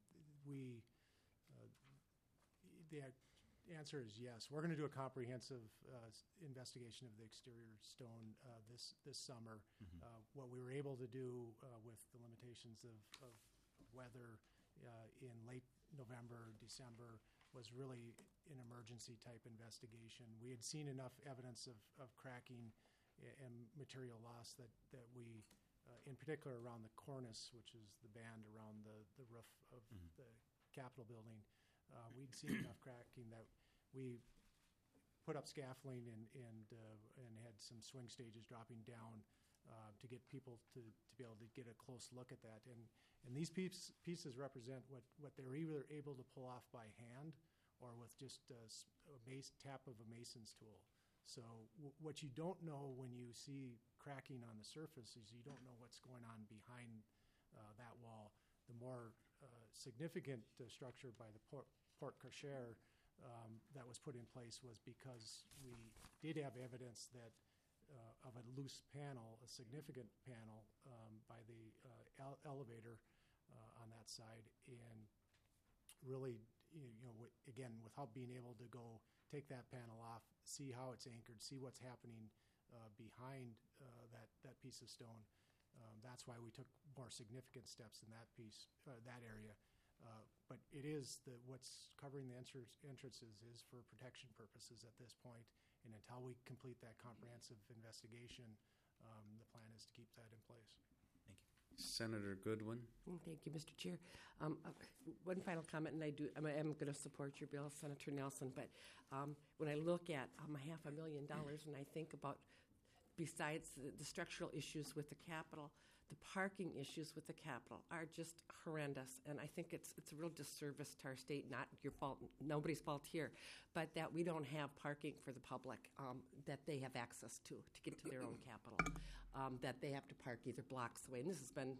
the answer is yes. We're going to do a comprehensive investigation of the exterior stone this summer. What we were able to do with the limitations of weather in late November, December was really an emergency type investigation. We had seen enough evidence of cracking and material loss that we, in particular around the cornice, which is the band around the roof of the Capitol building, we'd seen enough cracking that we put up scaffolding and had some swing stages dropping down to get people to be able to get a close look at that. And these pieces represent what they're either able to pull off by hand or with just a tap of a mason's tool. So what you don't know when you see cracking on the surface is you don't know what's going on behind that wall. The more significant structure by the Port Cochere that was put in place was because we did have evidence that of a loose panel, a significant panel by the elevator on that side, and really, again, without being able to go take that panel off, see how it's anchored, see what's happening behind that piece of stone. That's why we took more significant steps in that piece, that area. But it is what's covering the entrances is for protection purposes at this point. And until we complete that comprehensive investigation, the plan is to keep that in place. Thank you. Senator Goodwin. Thank you, Mr. Chair. One final comment, and I'm going to support your bill, Senator Nelson, but when I look at $500,000 and I think about, besides the structural issues with the Capitol, the parking issues with the Capitol are just horrendous, and I think it's a real disservice to our state, not your fault, nobody's fault here, but that we don't have parking for the public that they have access to get to their own Capitol, that they have to park either blocks away, and this has been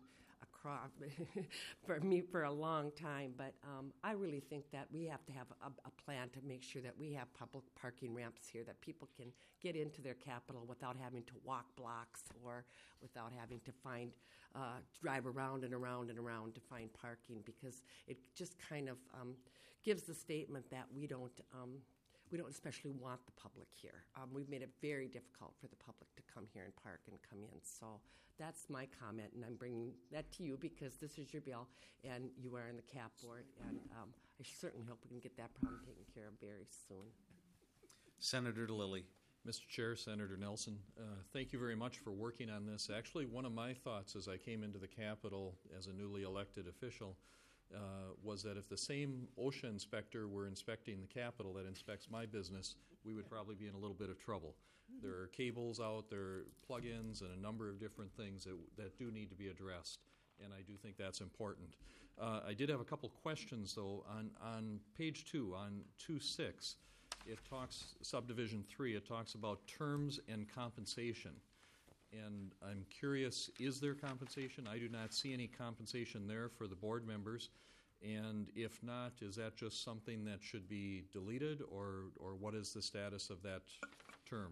for me for a long time, but I really think that we have to have a plan to make sure that we have public parking ramps here, that people can get into their Capitol without having to walk blocks or without having to drive around and around and around to find parking, because it just kind of gives the statement that we don't especially want the public here. We've made it very difficult for the public to come here and park and come in. So that's my comment, and I'm bringing that to you because this is your bill, and you are in the CAP board, and I certainly hope we can get that problem taken care of very soon. Senator Lilly. Mr. Chair, Senator Nelson, thank you very much for working on this. Actually, one of my thoughts as I came into the Capitol as a newly elected official was that if the same OSHA inspector were inspecting the Capitol that inspects my business, we would probably be in a little bit of trouble. There are cables out, there are plug-ins, and a number of different things that do need to be addressed, and I do think that's important. I did have a couple questions, though. On page 2, on 2.6, it talks, subdivision 3, it talks about terms and compensation. And I'm curious, is there compensation? I do not see any compensation there for the board members. And if not, is that just something that should be deleted, or what is the status of that term?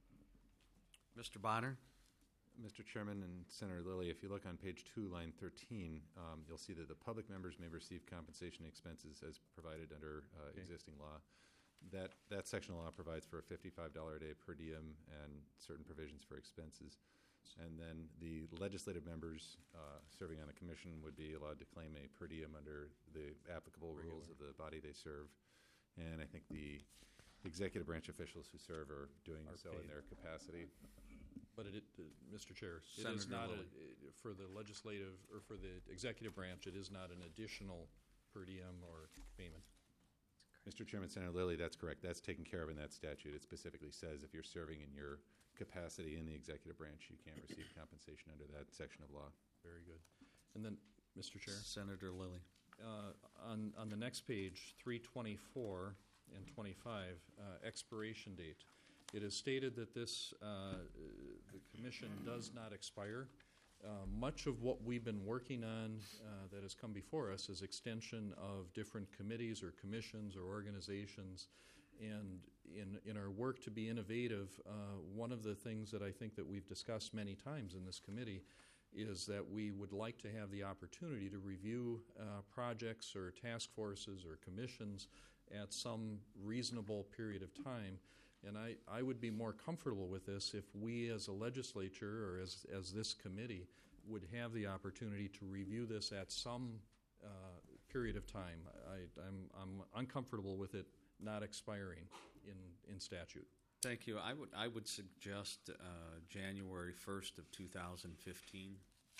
Mr. Bonner. Mr. Chairman and Senator Lilly, if you look on page 2, line 13, you'll see that the public members may receive compensation expenses as provided under existing law. That section of law provides for a $55 a day per diem and certain provisions for expenses. And then the legislative members serving on a commission would be allowed to claim a per diem under the applicable rules of the body they serve. And I think the executive branch officials who serve are doing so in their capacity. But Mr. Chair, it Senator is not Lilly. for the legislative or for the executive branch, it is not an additional per diem or payment. Mr. Chairman, Senator Lilly, that's correct. That's taken care of in that statute. It specifically says if you're serving in your capacity in the executive branch, you can't receive compensation under that section of law. Very good. And then, Mr. Chair? Senator Lilly. On the next page, 324 and 25, expiration date. It is stated that this, the commission does not expire. Much of what we've been working on that has come before us is extension of different committees or commissions or organizations. And in our work to be innovative, one of the things that I think that we've discussed many times in this committee is that we would like to have the opportunity to review projects or task forces or commissions at some reasonable period of time. And I would be more comfortable with this if we as a legislature or as this committee would have the opportunity to review this at some period of time. I'm uncomfortable with it not expiring in statute. Thank you. I would suggest January 1st of 2015.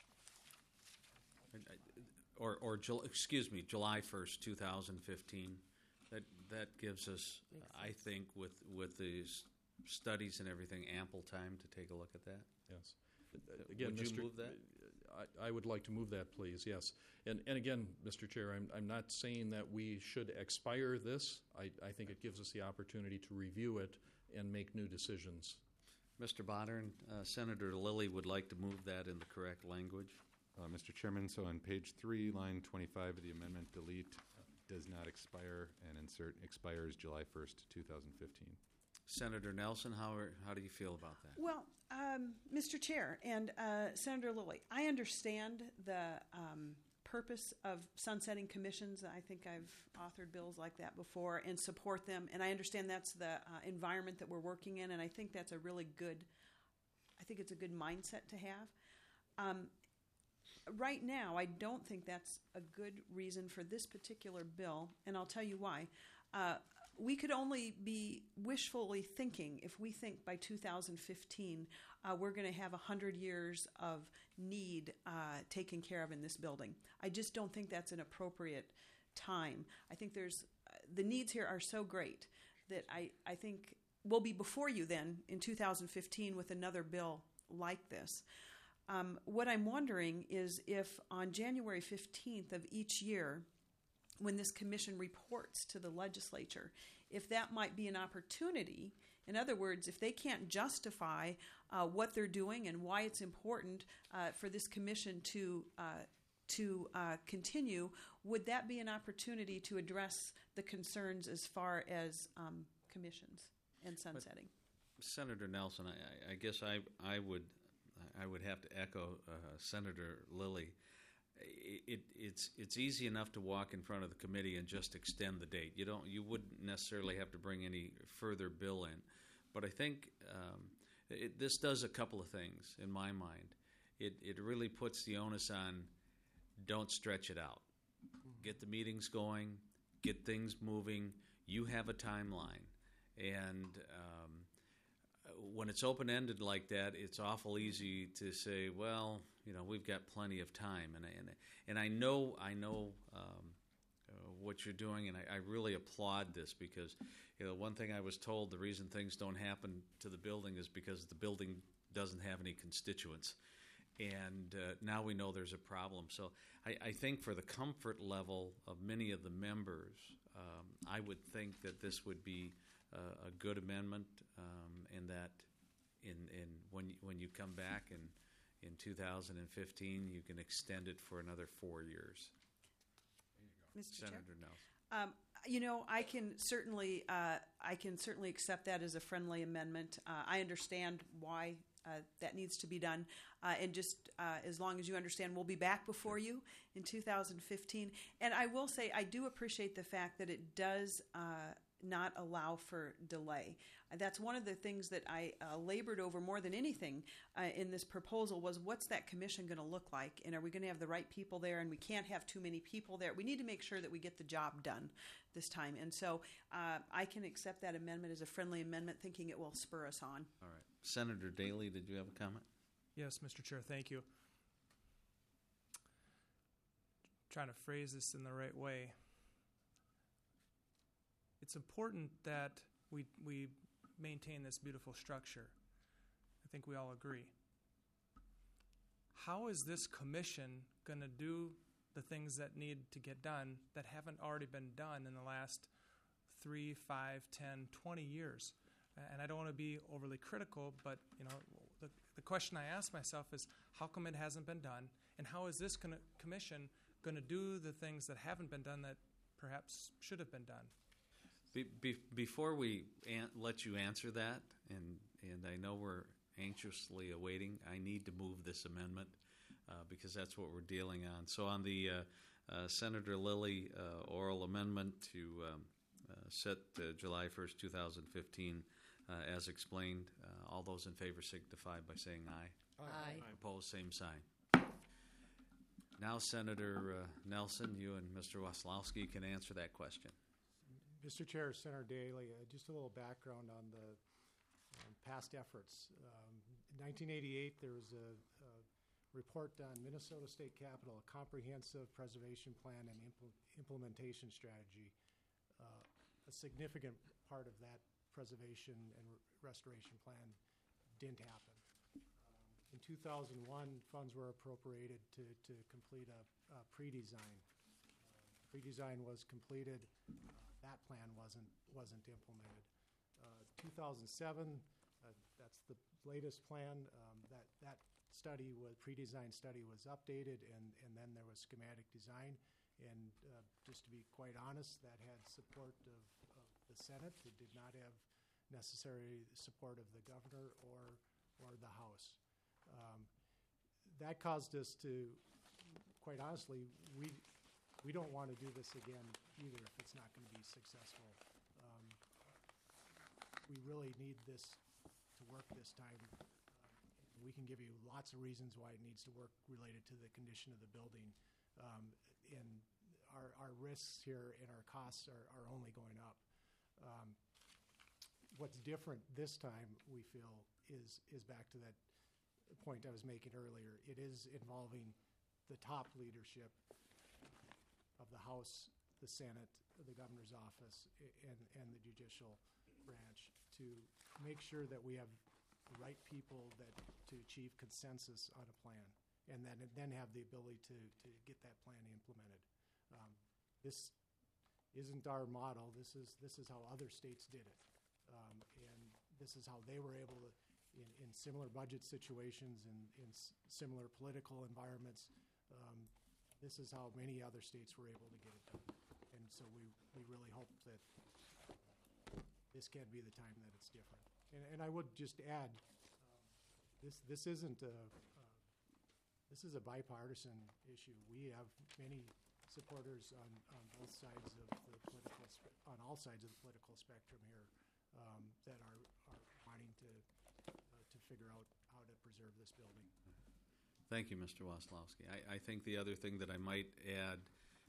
Or excuse me, July 1st, 2015. That gives us, I think, with these studies and everything, ample time to take a look at that. Yes. Again, would you move that? I would like to move that, please, yes. And again, Mr. Chair, I'm not saying that we should expire this. I think it gives us the opportunity to review it and make new decisions. Mr. Bodern, Senator Lilly would like to move that in the correct language. Mr. Chairman, so on page 3, line 25 of the amendment, delete does not expire and insert expires July 1st, 2015. Senator Nelson, how do you feel about that? Well, Mr. Chair and Senator Lilly, I understand the purpose of sunsetting commissions. I think I've authored bills like that before and support them. And I understand that's the environment that we're working in, and I think that's a really good, I think it's a good mindset to have. Right now, I don't think that's a good reason for this particular bill, and I'll tell you why. We could only be wishfully thinking if we think by 2015 we're going to have 100 years of need taken care of in this building. I just don't think that's an appropriate time. I think the needs here are so great that I think we'll be before you then in 2015 with another bill like this. What I'm wondering is if on January 15th of each year, when this commission reports to the legislature, if that might be an opportunity. In other words, if they can't justify what they're doing and why it's important for this commission to continue, would that be an opportunity to address the concerns as far as commissions and sunsetting? Senator Nelson, I guess I would have to echo Senator Lilly. It's easy enough to walk in front of the committee and just extend the date. You wouldn't necessarily have to bring any further bill in. But I think this does a couple of things in my mind. It really puts the onus on don't stretch it out. Get the meetings going, get things moving. You have a timeline. And when it's open-ended like that, it's awful easy to say, well, we've got plenty of time, and I know what you're doing, and I really applaud this because one thing I was told, the reason things don't happen to the building is because the building doesn't have any constituents, and now we know there's a problem. So I think for the comfort level of many of the members, I would think that this would be a good amendment, and that when you come back in 2015, you can extend it for another 4 years. Mr. Senator Chair? Nelson. I can certainly accept that as a friendly amendment. I understand why that needs to be done, and just as long as you understand, we'll be back before you in 2015. And I will say, I do appreciate the fact that it does not allow for delay. That's one of the things that I labored over more than anything in this proposal was what's that commission going to look like, and are we going to have the right people there, and we can't have too many people there. We need to make sure that we get the job done this time, and so I can accept that amendment as a friendly amendment, thinking it will spur us on. All right. Senator Daly, did you have a comment? Yes, Mr. Chair, thank you. Trying to phrase this in the right way. It's important that we maintain this beautiful structure. I think we all agree. How is this commission going to do the things that need to get done that haven't already been done in the last 3, 5, 10, 20 years? And I don't want to be overly critical, but the question I ask myself is, how come it hasn't been done? And how is this commission going to do the things that haven't been done that perhaps should have been done? Before we let you answer that, and I know we're anxiously awaiting, I need to move this amendment because that's what we're dealing on. So on the Senator Lilly oral amendment to set July 1st, 2015 as explained, all those in favor signify by saying aye. Aye. Opposed, same sign. Now, Senator Nelson, you and Mr. Waslowski can answer that question. Mr. Chair, Senator Daly, just a little background on the past efforts. In 1988, there was a report on Minnesota State Capitol, a comprehensive preservation plan and implementation strategy. A significant part of that preservation and restoration plan didn't happen. In 2001, funds were appropriated to complete a pre-design. Pre-design was completed. That plan wasn't implemented. 2007, that's the latest plan. That study pre-design study was updated, and then there was schematic design. And just to be quite honest, that had support of the Senate. It did not have necessary support of the governor or the House. That caused us to, quite honestly, we don't want to do this again either if it's not going to be successful. We really need this to work this time. We can give you lots of reasons why it needs to work related to the condition of the building. And our risks here and our costs are only going up. What's different this time, we feel, is back to that point I was making earlier. It is involving the top leadership of the House, the Senate, the governor's office, and the judicial branch to make sure that we have the right people to achieve consensus on a plan, and then have the ability to get that plan implemented. This isn't our model. This is how other states did it, and this is how they were able to, in similar budget situations and in similar political environments. This is how many other states were able to get it done, and so we really hope that this can be the time that it's different. And I would just add, this isn't this is a bipartisan issue. We have many supporters on both sides of the political on all sides of the political spectrum here that are wanting to figure out how to preserve this building. Thank you, Mr. Waslowski. I think the other thing that I might add,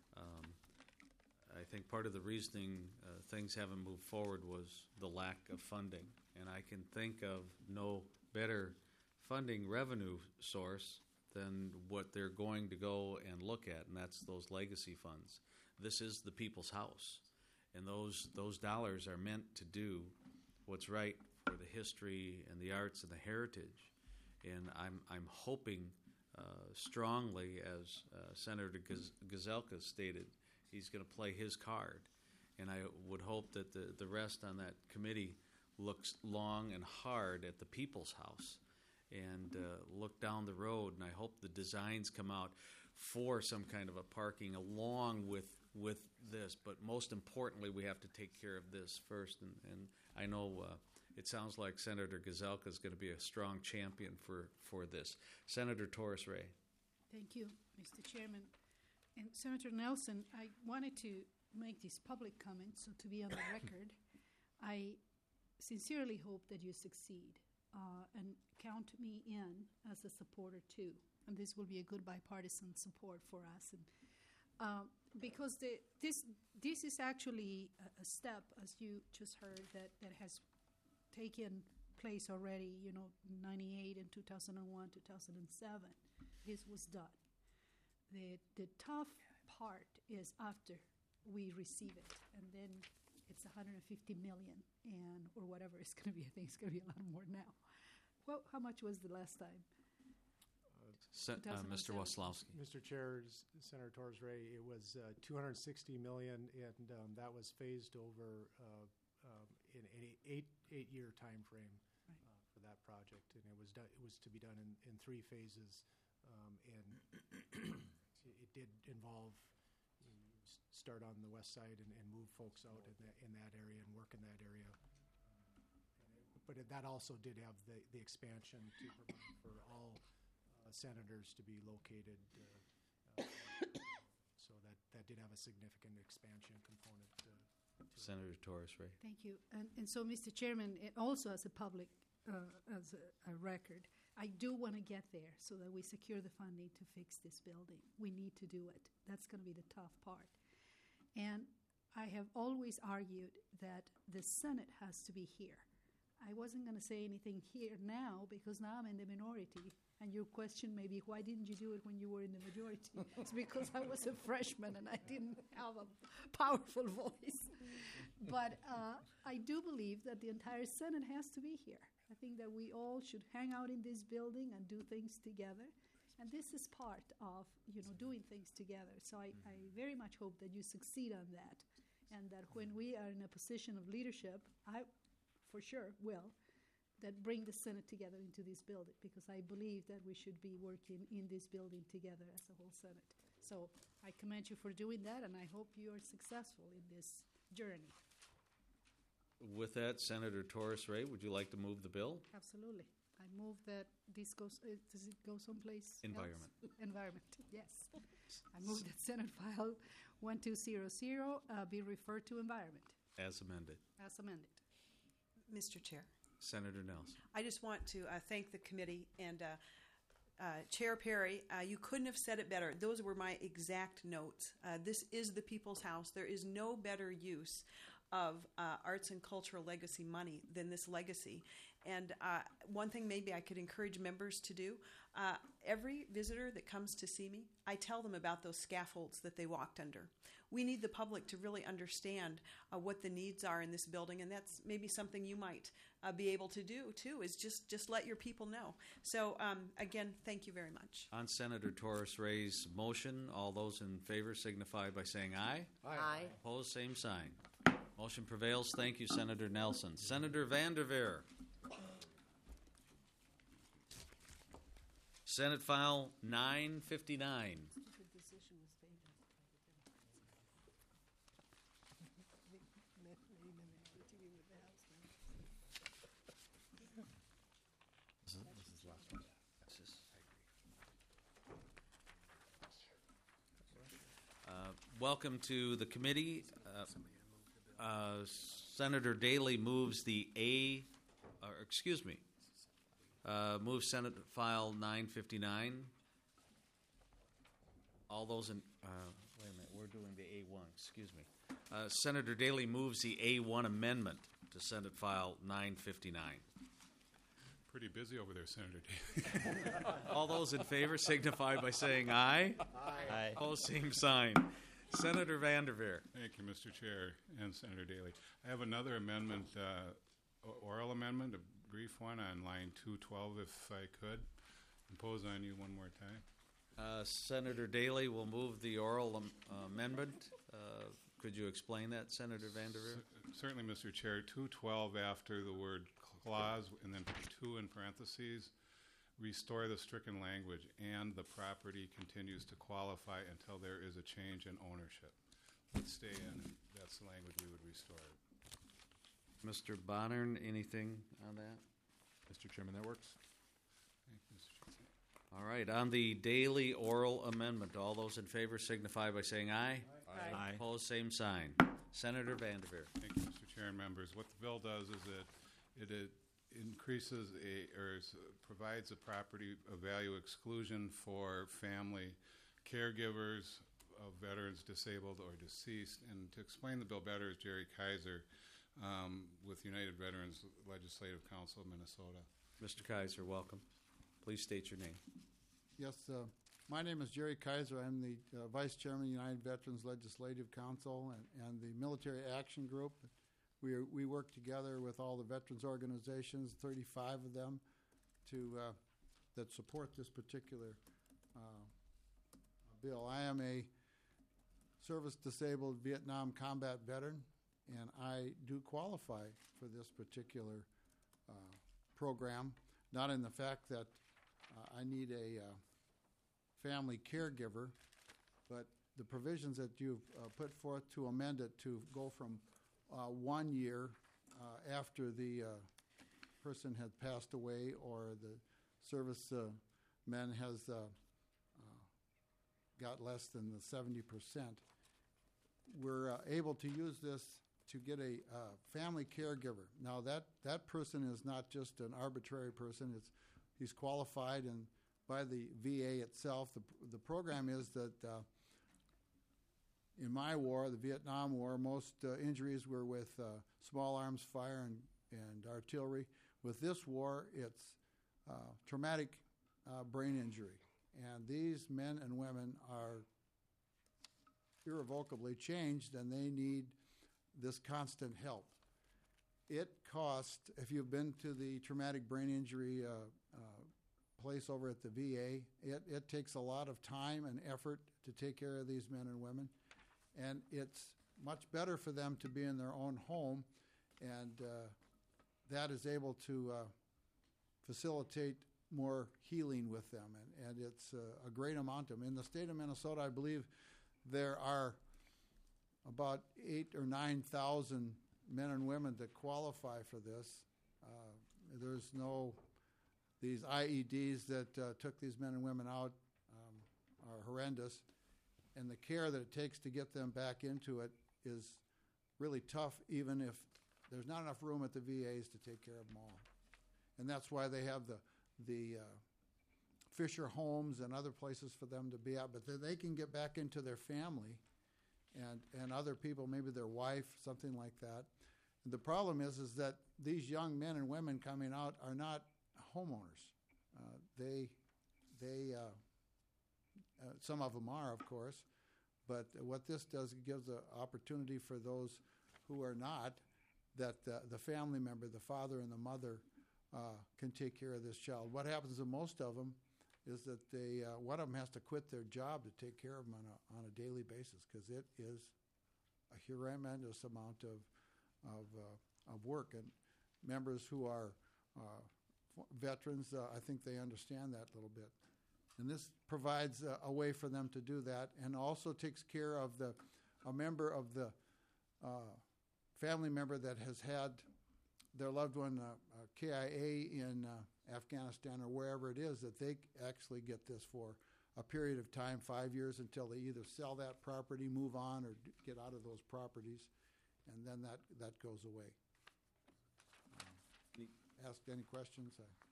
I think part of the reasoning things haven't moved forward was the lack of funding. And I can think of no better funding revenue source than what they're going to go and look at, and that's those legacy funds. This is the people's house, and those dollars are meant to do what's right for the history and the arts and the heritage. And I'm hoping strongly, as Senator Gazelka stated, he's going to play his card. And I would hope that the rest on that committee looks long and hard at the people's house and look down the road. And I hope the designs come out for some kind of a parking along with this. But most importantly, we have to take care of this first. And I know it sounds like Senator Gazelka is going to be a strong champion for this. Senator Torres Ray. Thank you, Mr. Chairman. And Senator Nelson, I wanted to make this public comment, so to be on the record, I sincerely hope that you succeed and count me in as a supporter too. And this will be a good bipartisan support for us. And, because this is actually a step, as you just heard, that has taken place already, 98 and 2001, 2007. This was done. The tough part is after we receive it, and then it's 150 million, or whatever it's going to be. I think it's going to be a lot more now. Well, how much was the last time? Mr. Waslowski. Mr. Chair, Senator Torres Ray, it was 260 million, and that was phased over in an eight-year time frame for that project, and it was to be done in 3 phases, and it did involve start on the west side and move folks out in that area and work in that area. But that also did have the expansion to provide for all senators to be located. So that did have a significant expansion component. Senator Torres Ray. Thank you. And so, Mr. Chairman, also as a public, as a record, I do want to get there so that we secure the funding to fix this building. We need to do it. That's going to be the tough part. And I have always argued that the Senate has to be here. I wasn't going to say anything here now because now I'm in the minority. And your question may be, why didn't you do it when you were in the majority? It's because I was a freshman and I didn't have a powerful voice. But I do believe that the entire Senate has to be here. I think that we all should hang out in this building and do things together. And this is part of, doing things together. So I very much hope that you succeed on that. And that when we are in a position of leadership, I for sure will, that bring the Senate together into this building, because I believe that we should be working in this building together as a whole Senate. So I commend you for doing that, and I hope you are successful in this journey. With that, Senator Torres Ray, would you like to move the bill? Absolutely. I move that this goes, does it go someplace Environment. else? Environment, yes. I move that Senate File 1200 be referred to Environment. As amended. As amended. Mr. Chair. Senator Nelson. I just want to thank the committee and Chair Perry. You couldn't have said it better. Those were my exact notes. This is the people's house. There is no better use of arts and cultural legacy money than this legacy. And one thing maybe I could encourage members to do, every visitor that comes to see me, I tell them about those scaffolds that they walked under. We need the public to really understand what the needs are in this building, and that's maybe something you might be able to do too, is just let your people know. So again, thank you very much. On Senator Torres Ray's motion, all those in favor signify by saying aye. Aye. Opposed, same sign. Motion prevails. Thank you, Senator Nelson. Senator Vanderveer. Senate File 959. This is the last one. Welcome to the committee. Senator Daley moves moves Senate File 959. All those in, wait a minute, we're doing the A1, excuse me. Senator Daley moves the A1 amendment to Senate File 959. Pretty busy over there, Senator Daley. All those in favor signify by saying aye. Aye. Opposed, same sign. Senator Vanderveer. Thank you, Mr. Chair and Senator Daley. I have another amendment, oral amendment, a brief one on line 212, if I could impose on you one more time. Senator Daley will move the oral amendment. Could you explain that, Senator Vanderveer? Certainly, Mr. Chair. 212 after the word clause, and then 2 in parentheses, restore the stricken language, and the property continues to qualify until there is a change in ownership. Let's stay in. That's the language we would restore. Mr. Bonner, anything on that? Mr. Chairman, that works. Thank you, Mr. Chairman. All right. On the Daley oral amendment, all those in favor signify by saying aye. Aye. Aye. Opposed, same sign. Senator Vanderveer. Thank you, Mr. Chair and members. What the bill does is it increases provides a property value exclusion for family caregivers of veterans disabled or deceased. And to explain the bill better is Jerry Kaiser with United Veterans Legislative Council of Minnesota. Mr. Kaiser, welcome. Please state your name. Yes, my name is Jerry Kaiser. I'm the Vice Chairman of United Veterans Legislative Council and the Military Action Group. We work together with all the veterans organizations, 35 of them, that support this particular bill. I am a service-disabled Vietnam combat veteran, and I do qualify for this particular program, not in the fact that I need a family caregiver, but the provisions that you've put forth to amend it to go from 1 year after the person had passed away or the serviceman has got less than the 70%. We're able to use this to get a family caregiver. Now that person is not just an arbitrary person. he's qualified and by the VA itself. The program is that in my war, the Vietnam War, most injuries were with small arms fire and artillery. With this war, it's traumatic brain injury. And these men and women are irrevocably changed, and they need this constant help. It costs, if you've been to the traumatic brain injury place over at the VA, it takes a lot of time and effort to take care of these men and women. And it's much better for them to be in their own home, and that is able to facilitate more healing with them. And it's a great amount of them. In the state of Minnesota, I believe there are about 8,000 or 9,000 men and women that qualify for this. There's no, these IEDs that took these men and women out are horrendous. And the care that it takes to get them back into it is really tough, even if there's not enough room at the VAs to take care of them all. And that's why they have the Fisher homes and other places for them to be at, but they can get back into their family and other people, maybe their wife, something like that. And the problem is that these young men and women coming out are not homeowners. Some of them are, of course, but what this does, it gives an opportunity for those who are not, that the family member, the father and the mother, can take care of this child. What happens to most of them is that one of them has to quit their job to take care of them on a daily basis, because it is a tremendous amount of work. And members who are veterans, I think they understand that a little bit. And this provides a way for them to do that, and also takes care of a member of the family member that has had their loved one KIA in Afghanistan or wherever it is, that they actually get this for a period of time, 5 years, until they either sell that property, move on, or get out of those properties, and then that goes away. Ask any questions?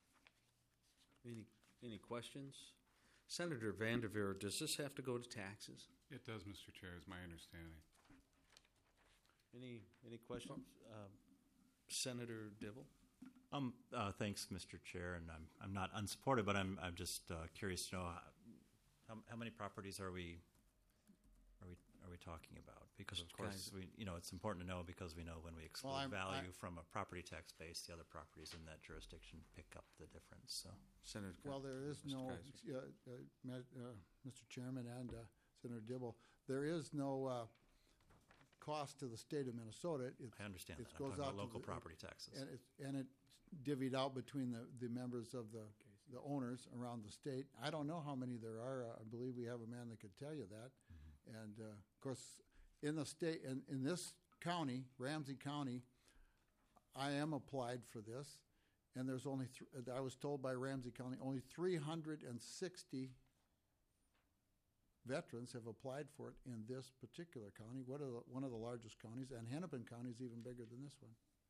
Any questions? Senator Vanderveer, does this have to go to taxes? It does, Mr. Chair, is my understanding. Any questions? Senator Dibble? Thanks, Mr. Chair, and I'm not unsupportive, but I'm just curious to know how many properties are we talking about? Because of course it's important to know, because we know when we exclude value from a property tax base, the other properties in that jurisdiction pick up the difference. So, Senator. Well, there is no, Mr. Chairman and Senator Dibble, there is no cost to the state of Minnesota. I understand that. It goes out about local to property taxes, and it's divvied out between the members of the owners around the state. I don't know how many there are. I believe we have a man that could tell you that. Mm-hmm. And of course, in the state, in this county, Ramsey County, I am applied for this, and there's only I was told by Ramsey County only 360 veterans have applied for it in this particular county. One of the largest counties, and Hennepin County is even bigger than this one.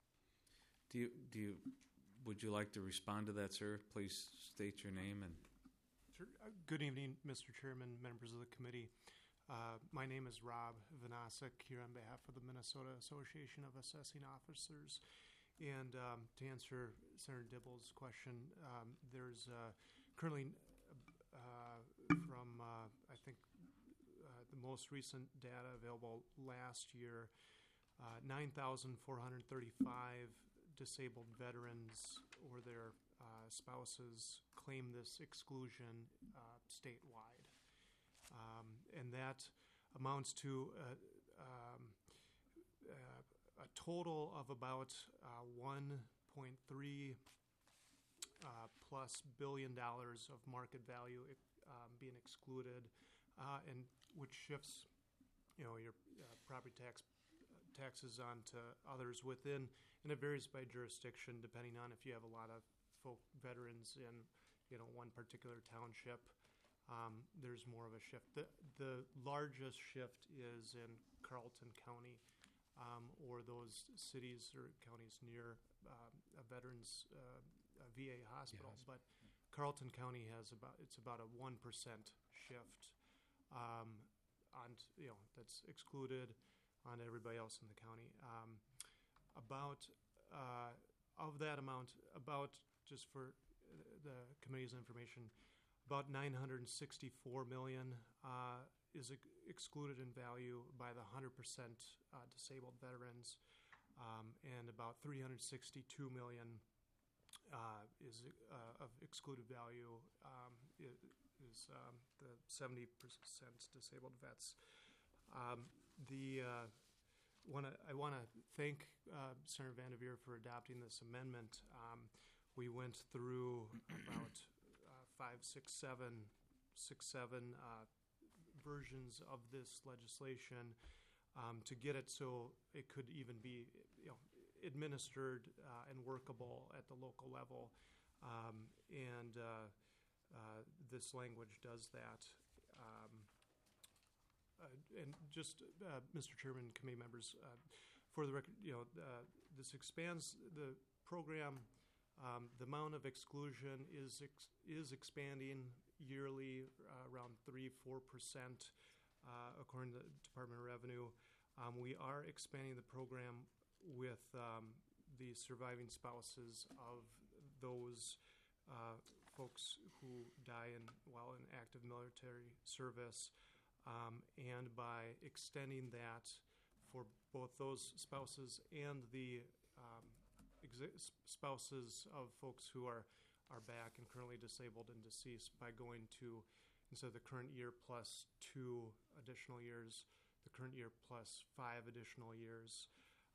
Would you like to respond to that, sir? Please state your name and. Sure. Good evening, Mr. Chairman, members of the committee. My name is Rob Vanasek, here on behalf of the Minnesota Association of Assessing Officers. And to answer Senator Dibble's question, there's currently from I think the most recent data available last year, 9,435 disabled veterans or their spouses claim this exclusion statewide. And that amounts to a total of about $1.3 plus billion of market value being excluded, and which shifts, your property taxes onto others within, and it varies by jurisdiction depending on if you have a lot of folk veterans in, one particular township. There's more of a shift. The largest shift is in Carlton County, or those cities or counties near a veterans VA hospital. But Carlton County has about a 1% shift on, that's excluded on everybody else in the county. Of that amount, just for the committee's information, about $964 million is excluded in value by the 100% disabled veterans, and about $362 million is of excluded value is the 70% disabled vets. I want to thank Senator Vanderveer for adopting this amendment. We went through about 7 versions of this legislation to get it so it could even be administered and workable at the local level. And this language does that. And just, Mr. Chairman, committee members, for the record, this expands the program. The amount of exclusion is expanding yearly, around 3-4%, according to the Department of Revenue. We are expanding the program with the surviving spouses of those folks who die while in active military service. And by extending that for both those spouses and the spouses of folks who are back and currently disabled and deceased, by going to, instead of the current year plus 2 additional years, the current year plus 5 additional years.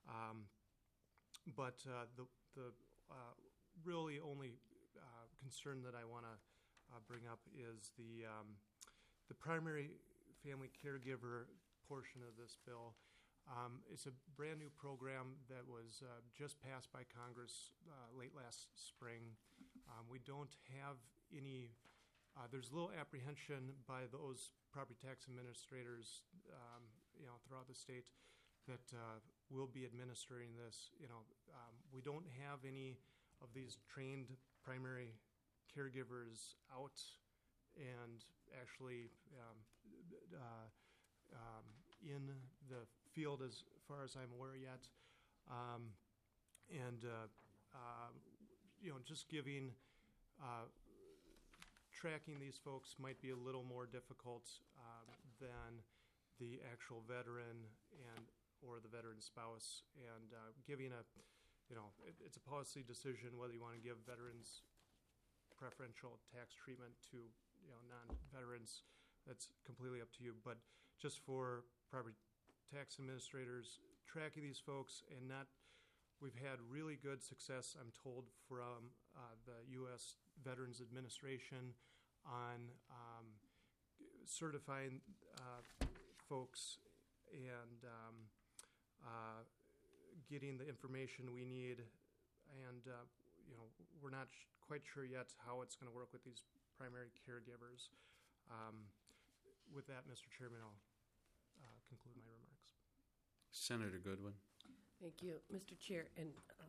But the really only concern that I want to bring up is the primary family caregiver portion of this bill. It's a brand new program that was just passed by Congress late last spring. We don't have any, there's a little apprehension by those property tax administrators throughout the state that will be administering this. We don't have any of these trained primary caregivers out and actually in the field as far as I'm aware yet. Just tracking these folks might be a little more difficult than the actual veteran or the veteran spouse, and giving it's a policy decision whether you want to give veterans preferential tax treatment to non-veterans. That's completely up to you. But just for property tax administrators tracking these folks, and we've had really good success, I'm told, from the U.S. Veterans Administration on certifying folks and getting the information we need. And we're not quite sure yet how it's going to work with these primary caregivers. With that, Mr. Chairman, I'll conclude my remarks. Senator Goodwin. Thank you, Mr. Chair. And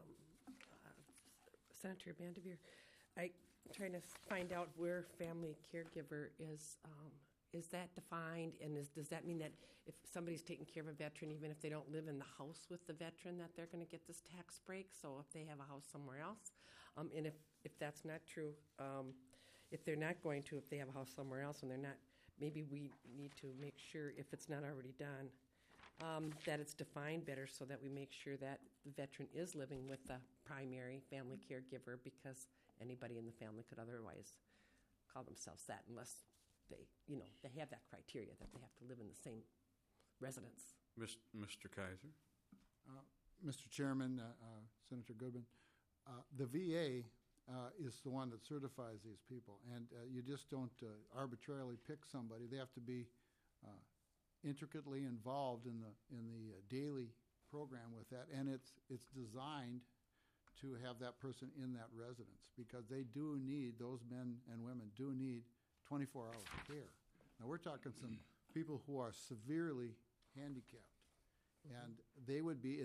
Senator Vanderveer, I'm trying to find out where family caregiver is. Is that defined, and does that mean that if somebody's taking care of a veteran, even if they don't live in the house with the veteran, that they're going to get this tax break? So if they have a house somewhere else, and if that's not true, if they're not going to, if they have a house somewhere else and they're not, maybe we need to make sure, if it's not already done, that it's defined better so that we make sure that the veteran is living with the primary family caregiver, because anybody in the family could otherwise call themselves that unless they have that criteria that they have to live in the same residence. Mr. Kaiser. Mr. Chairman, Senator Goodwin, the VA is the one that certifies these people, and you just don't arbitrarily pick somebody. They have to be intricately involved in the daily program with that, and it's designed to have that person in that residence, because they do need, those men and women do need 24-hour care. Now, we're talking some people who are severely handicapped, and they would be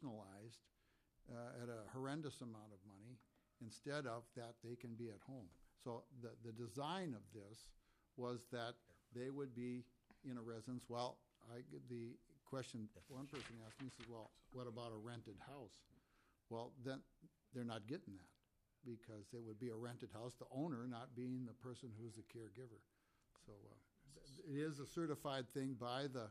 institutionalized at a horrendous amount of money. Instead of that, they can be at home. So the design of this was that they would be in a residence. Well, the question one person asked me says, well, what about a rented house? Well, then they're not getting that because it would be a rented house, the owner not being the person who's the caregiver. So it is a certified thing by the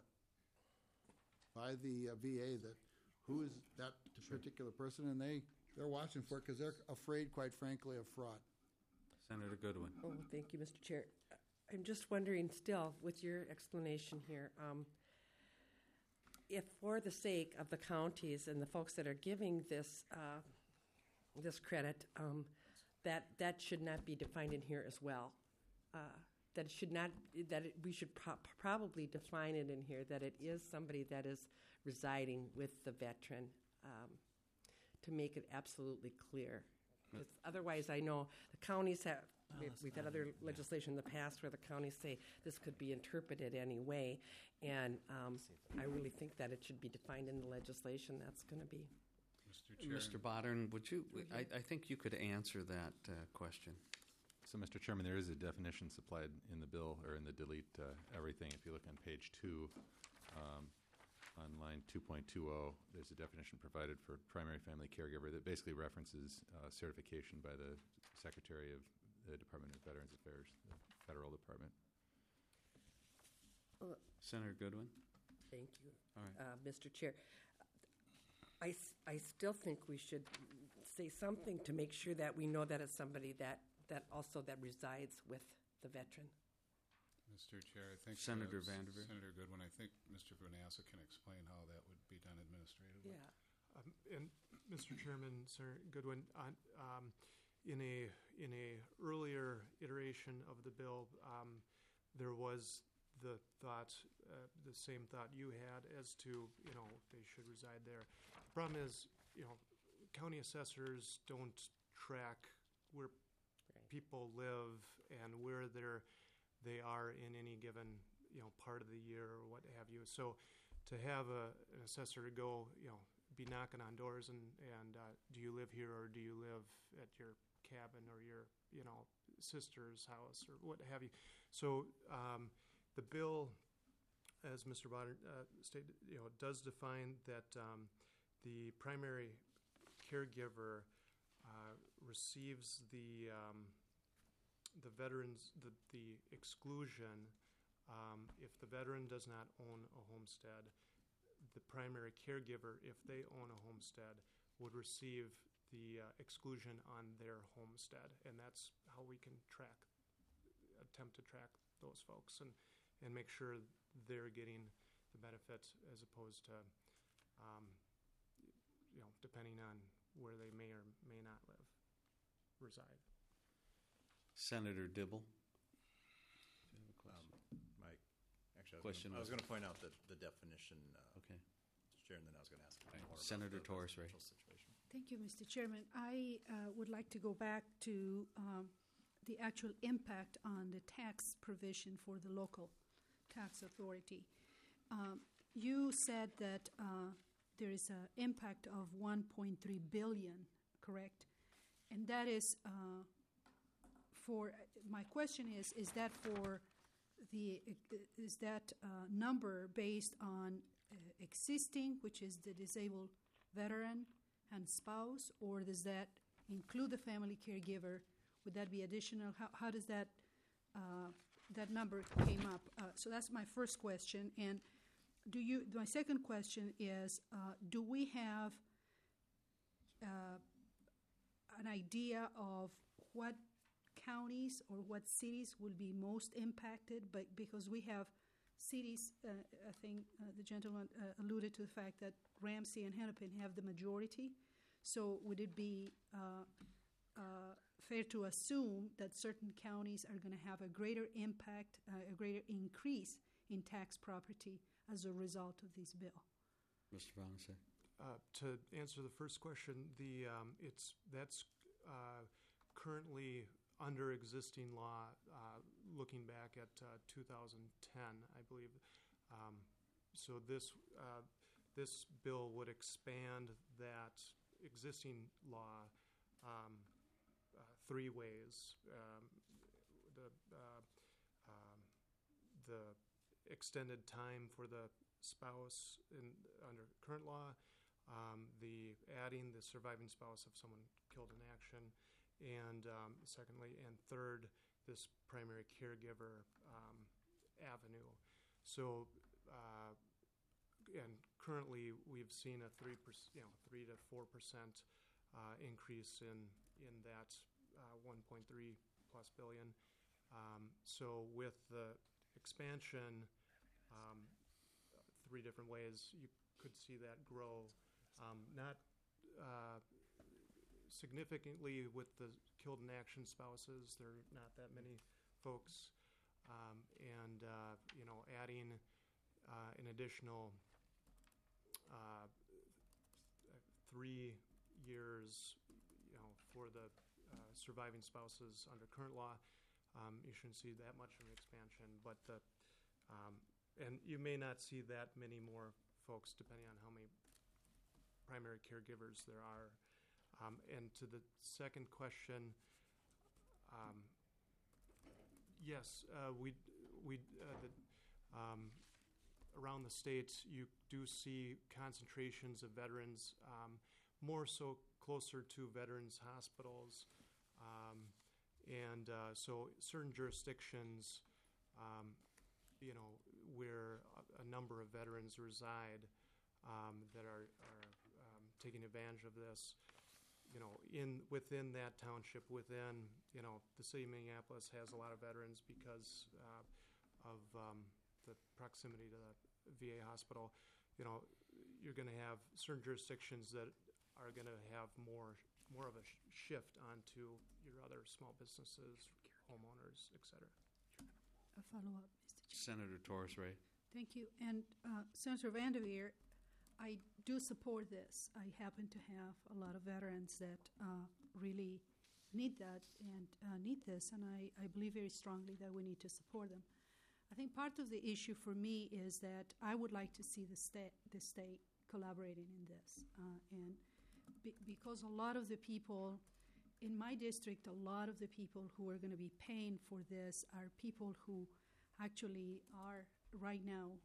VA that who is that particular person, and they're watching for it because they're afraid, quite frankly, of fraud. Senator Goodwin. Oh, thank you, Mr. Chair. I'm just wondering still, with your explanation here, if for the sake of the counties and the folks that are giving this this credit, that should not be defined in here as well. That it should not. We should probably define it in here that it is somebody that is residing with the veteran, to make it absolutely clear. 'Cause otherwise, I know the counties have. We've had other legislation in the past where the counties say this could be interpreted any way, and I really think that it should be defined in the legislation. That's going to be. Mr. Bodern, would you? I think you could answer that question. So, Mr. Chairman, there is a definition supplied in the bill, or in the delete everything. If you look on page 2, on line 2.20, there's a definition provided for primary family caregiver that basically references certification by the Secretary of the Department of Veterans Affairs, the federal department. Senator Goodwin. Thank you, All right. Mr. Chair. I still think we should say something to make sure that we know that it's somebody that also that resides with the veteran. Mr. Chair, I think Senator Vanderveer. Senator Goodwin, I think Mr. Vanassa can explain how that would be done administratively. Yeah. And Mr. Chairman, Sir Goodwin, in a earlier iteration of the bill, there was the thought, the same thought you had as to they should reside there. The problem is, county assessors don't track where people live and where they are in any given part of the year or what have you. So to have an assessor to go be knocking on doors and do you live here or do you live at your cabin or your sister's house or what have you. So the bill, as Mr. Bodder stated, does define that the primary caregiver receives the veterans the exclusion if the veteran does not own a homestead. The primary caregiver, if they own a homestead, would receive the exclusion on their homestead, and that's how we can attempt to track those folks and make sure they're getting the benefit as opposed to depending on where they may or may not reside. Senator Dibble. I was going to point out that the definition. Okay. Mr. Chair, and then I was going to ask more Senator about Torres, the right? situation. Thank you, Mr. Chairman. I would like to go back to the actual impact on the tax provision for the local tax authority. You said that there is an impact of $1.3 billion, correct? And that is for. My question is that for is that number based on existing, which is the disabled veteran and spouse, or does that include the family caregiver? Would that be additional? How does that that number came up? So that's my first question. And my second question is, do we have an idea of what counties or what cities will be most impacted? But because we have cities, I think the gentleman alluded to the fact that Ramsey and Hennepin have the majority. So would it be fair to assume that certain counties are going to have a greater impact, a greater increase in tax property as a result of this bill? Mr. Vanessa. To answer the first question, that's currently under existing law, looking back at 2010, I believe. So this bill would expand that existing law 3 ways. the extended time for the spouse under current law, the adding the surviving spouse of someone killed in action, and secondly, and third, this primary caregiver avenue. So, and currently we've seen a 3 to 4% increase in that 1.3 plus billion. So with the expansion, 3 different ways, you could see that grow. Not significantly with the killed in action spouses. There are not that many folks. Adding an additional 3 years, for the surviving spouses under current law, you shouldn't see that much of an expansion. But and you may not see that many more folks, depending on how many primary caregivers there are. And to the second question, yes, around the state, you do see concentrations of veterans, more so closer to veterans hospitals. So certain jurisdictions, where a number of veterans reside that are taking advantage of this, within that township, within, the city of Minneapolis has a lot of veterans because of the proximity to the VA hospital. You're going to have certain jurisdictions that are going to have more of a shift onto your other small businesses, homeowners, et cetera. A follow-up, Mr. Chair. Senator Torres Ray. Thank you. And Senator Vanderveer, I do support this. I happen to have a lot of veterans that really need that and need this, and I believe very strongly that we need to support them. I think part of the issue for me is that I would like to see the state collaborating in this. Because a lot of the people in my district, a lot of the people who are going to be paying for this are people who actually are right now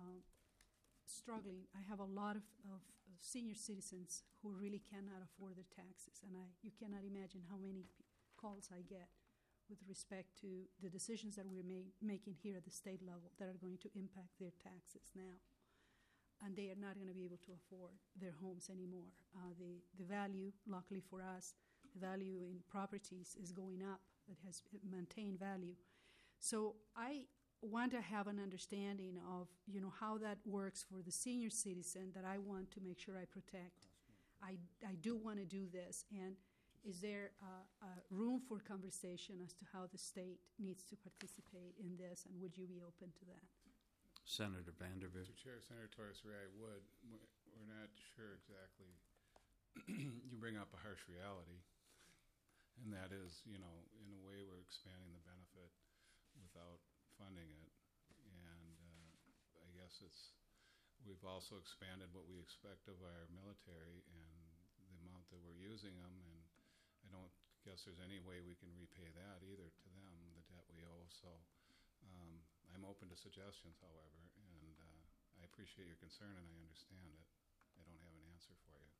struggling. I have a lot of senior citizens who really cannot afford their taxes, and you cannot imagine how many calls I get with respect to the decisions that we're making here at the state level that are going to impact their taxes now. And they are not going to be able to afford their homes anymore. The value, luckily for us, the value in properties is going up. It has maintained value. So I want to have an understanding of, how that works for the senior citizen that I want to make sure I protect. I do want to do this. And is there room for conversation as to how the state needs to participate in this, and would you be open to that? Senator Vanderveer. Mr. Chair, Senator Torres Ray, I would. We're not sure exactly. You bring up a harsh reality, and that is, in a way we're expanding the benefit without funding it. And I guess we've also expanded what we expect of our military and the amount that we're using them, and I don't guess there's any way we can repay that either to them, the debt we owe. So I'm open to suggestions, however, and I appreciate your concern and I understand it. I don't have an answer for you.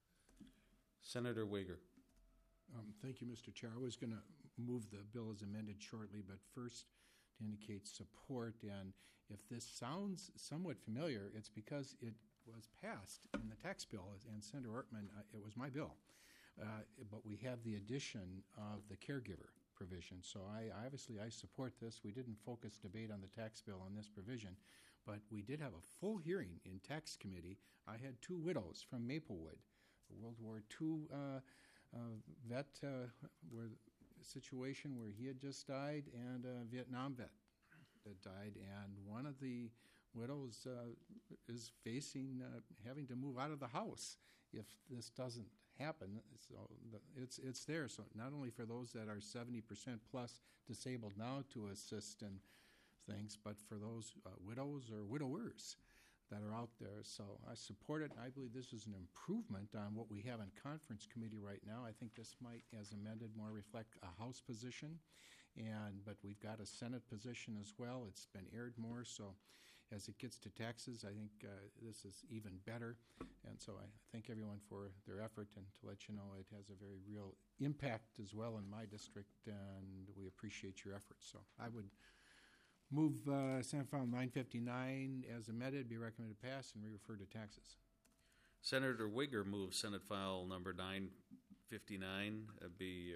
Senator Wager. Thank you, Mr. Chair. I was going to move the bill as amended shortly, but first to indicate support. And if this sounds somewhat familiar, it's because it was passed in the tax bill. And Senator Ortman, it was my bill. But we have the addition of the caregiver provision. So I support this. We didn't focus debate on the tax bill on this provision, but we did have a full hearing in tax committee. I had 2 widows from Maplewood, a World War II vet, where a situation where he had just died, and a Vietnam vet that died, and one of the widows is facing having to move out of the house if this doesn't happen. So it's there. So not only for those that are 70% plus disabled now to assist in things, but for those widows or widowers that are out there. So I support it. I believe this is an improvement on what we have in conference committee right now. I think this might, as amended, more reflect a House position. but we've got a Senate position as well. It's been aired more, so as it gets to taxes, I think this is even better. And so I thank everyone for their effort, and to let you know it has a very real impact as well in my district, and we appreciate your efforts. So I would move Senate File 959 as amended, be recommended to pass, and re-refer to taxes. Senator Wigger moves Senate File number 959 be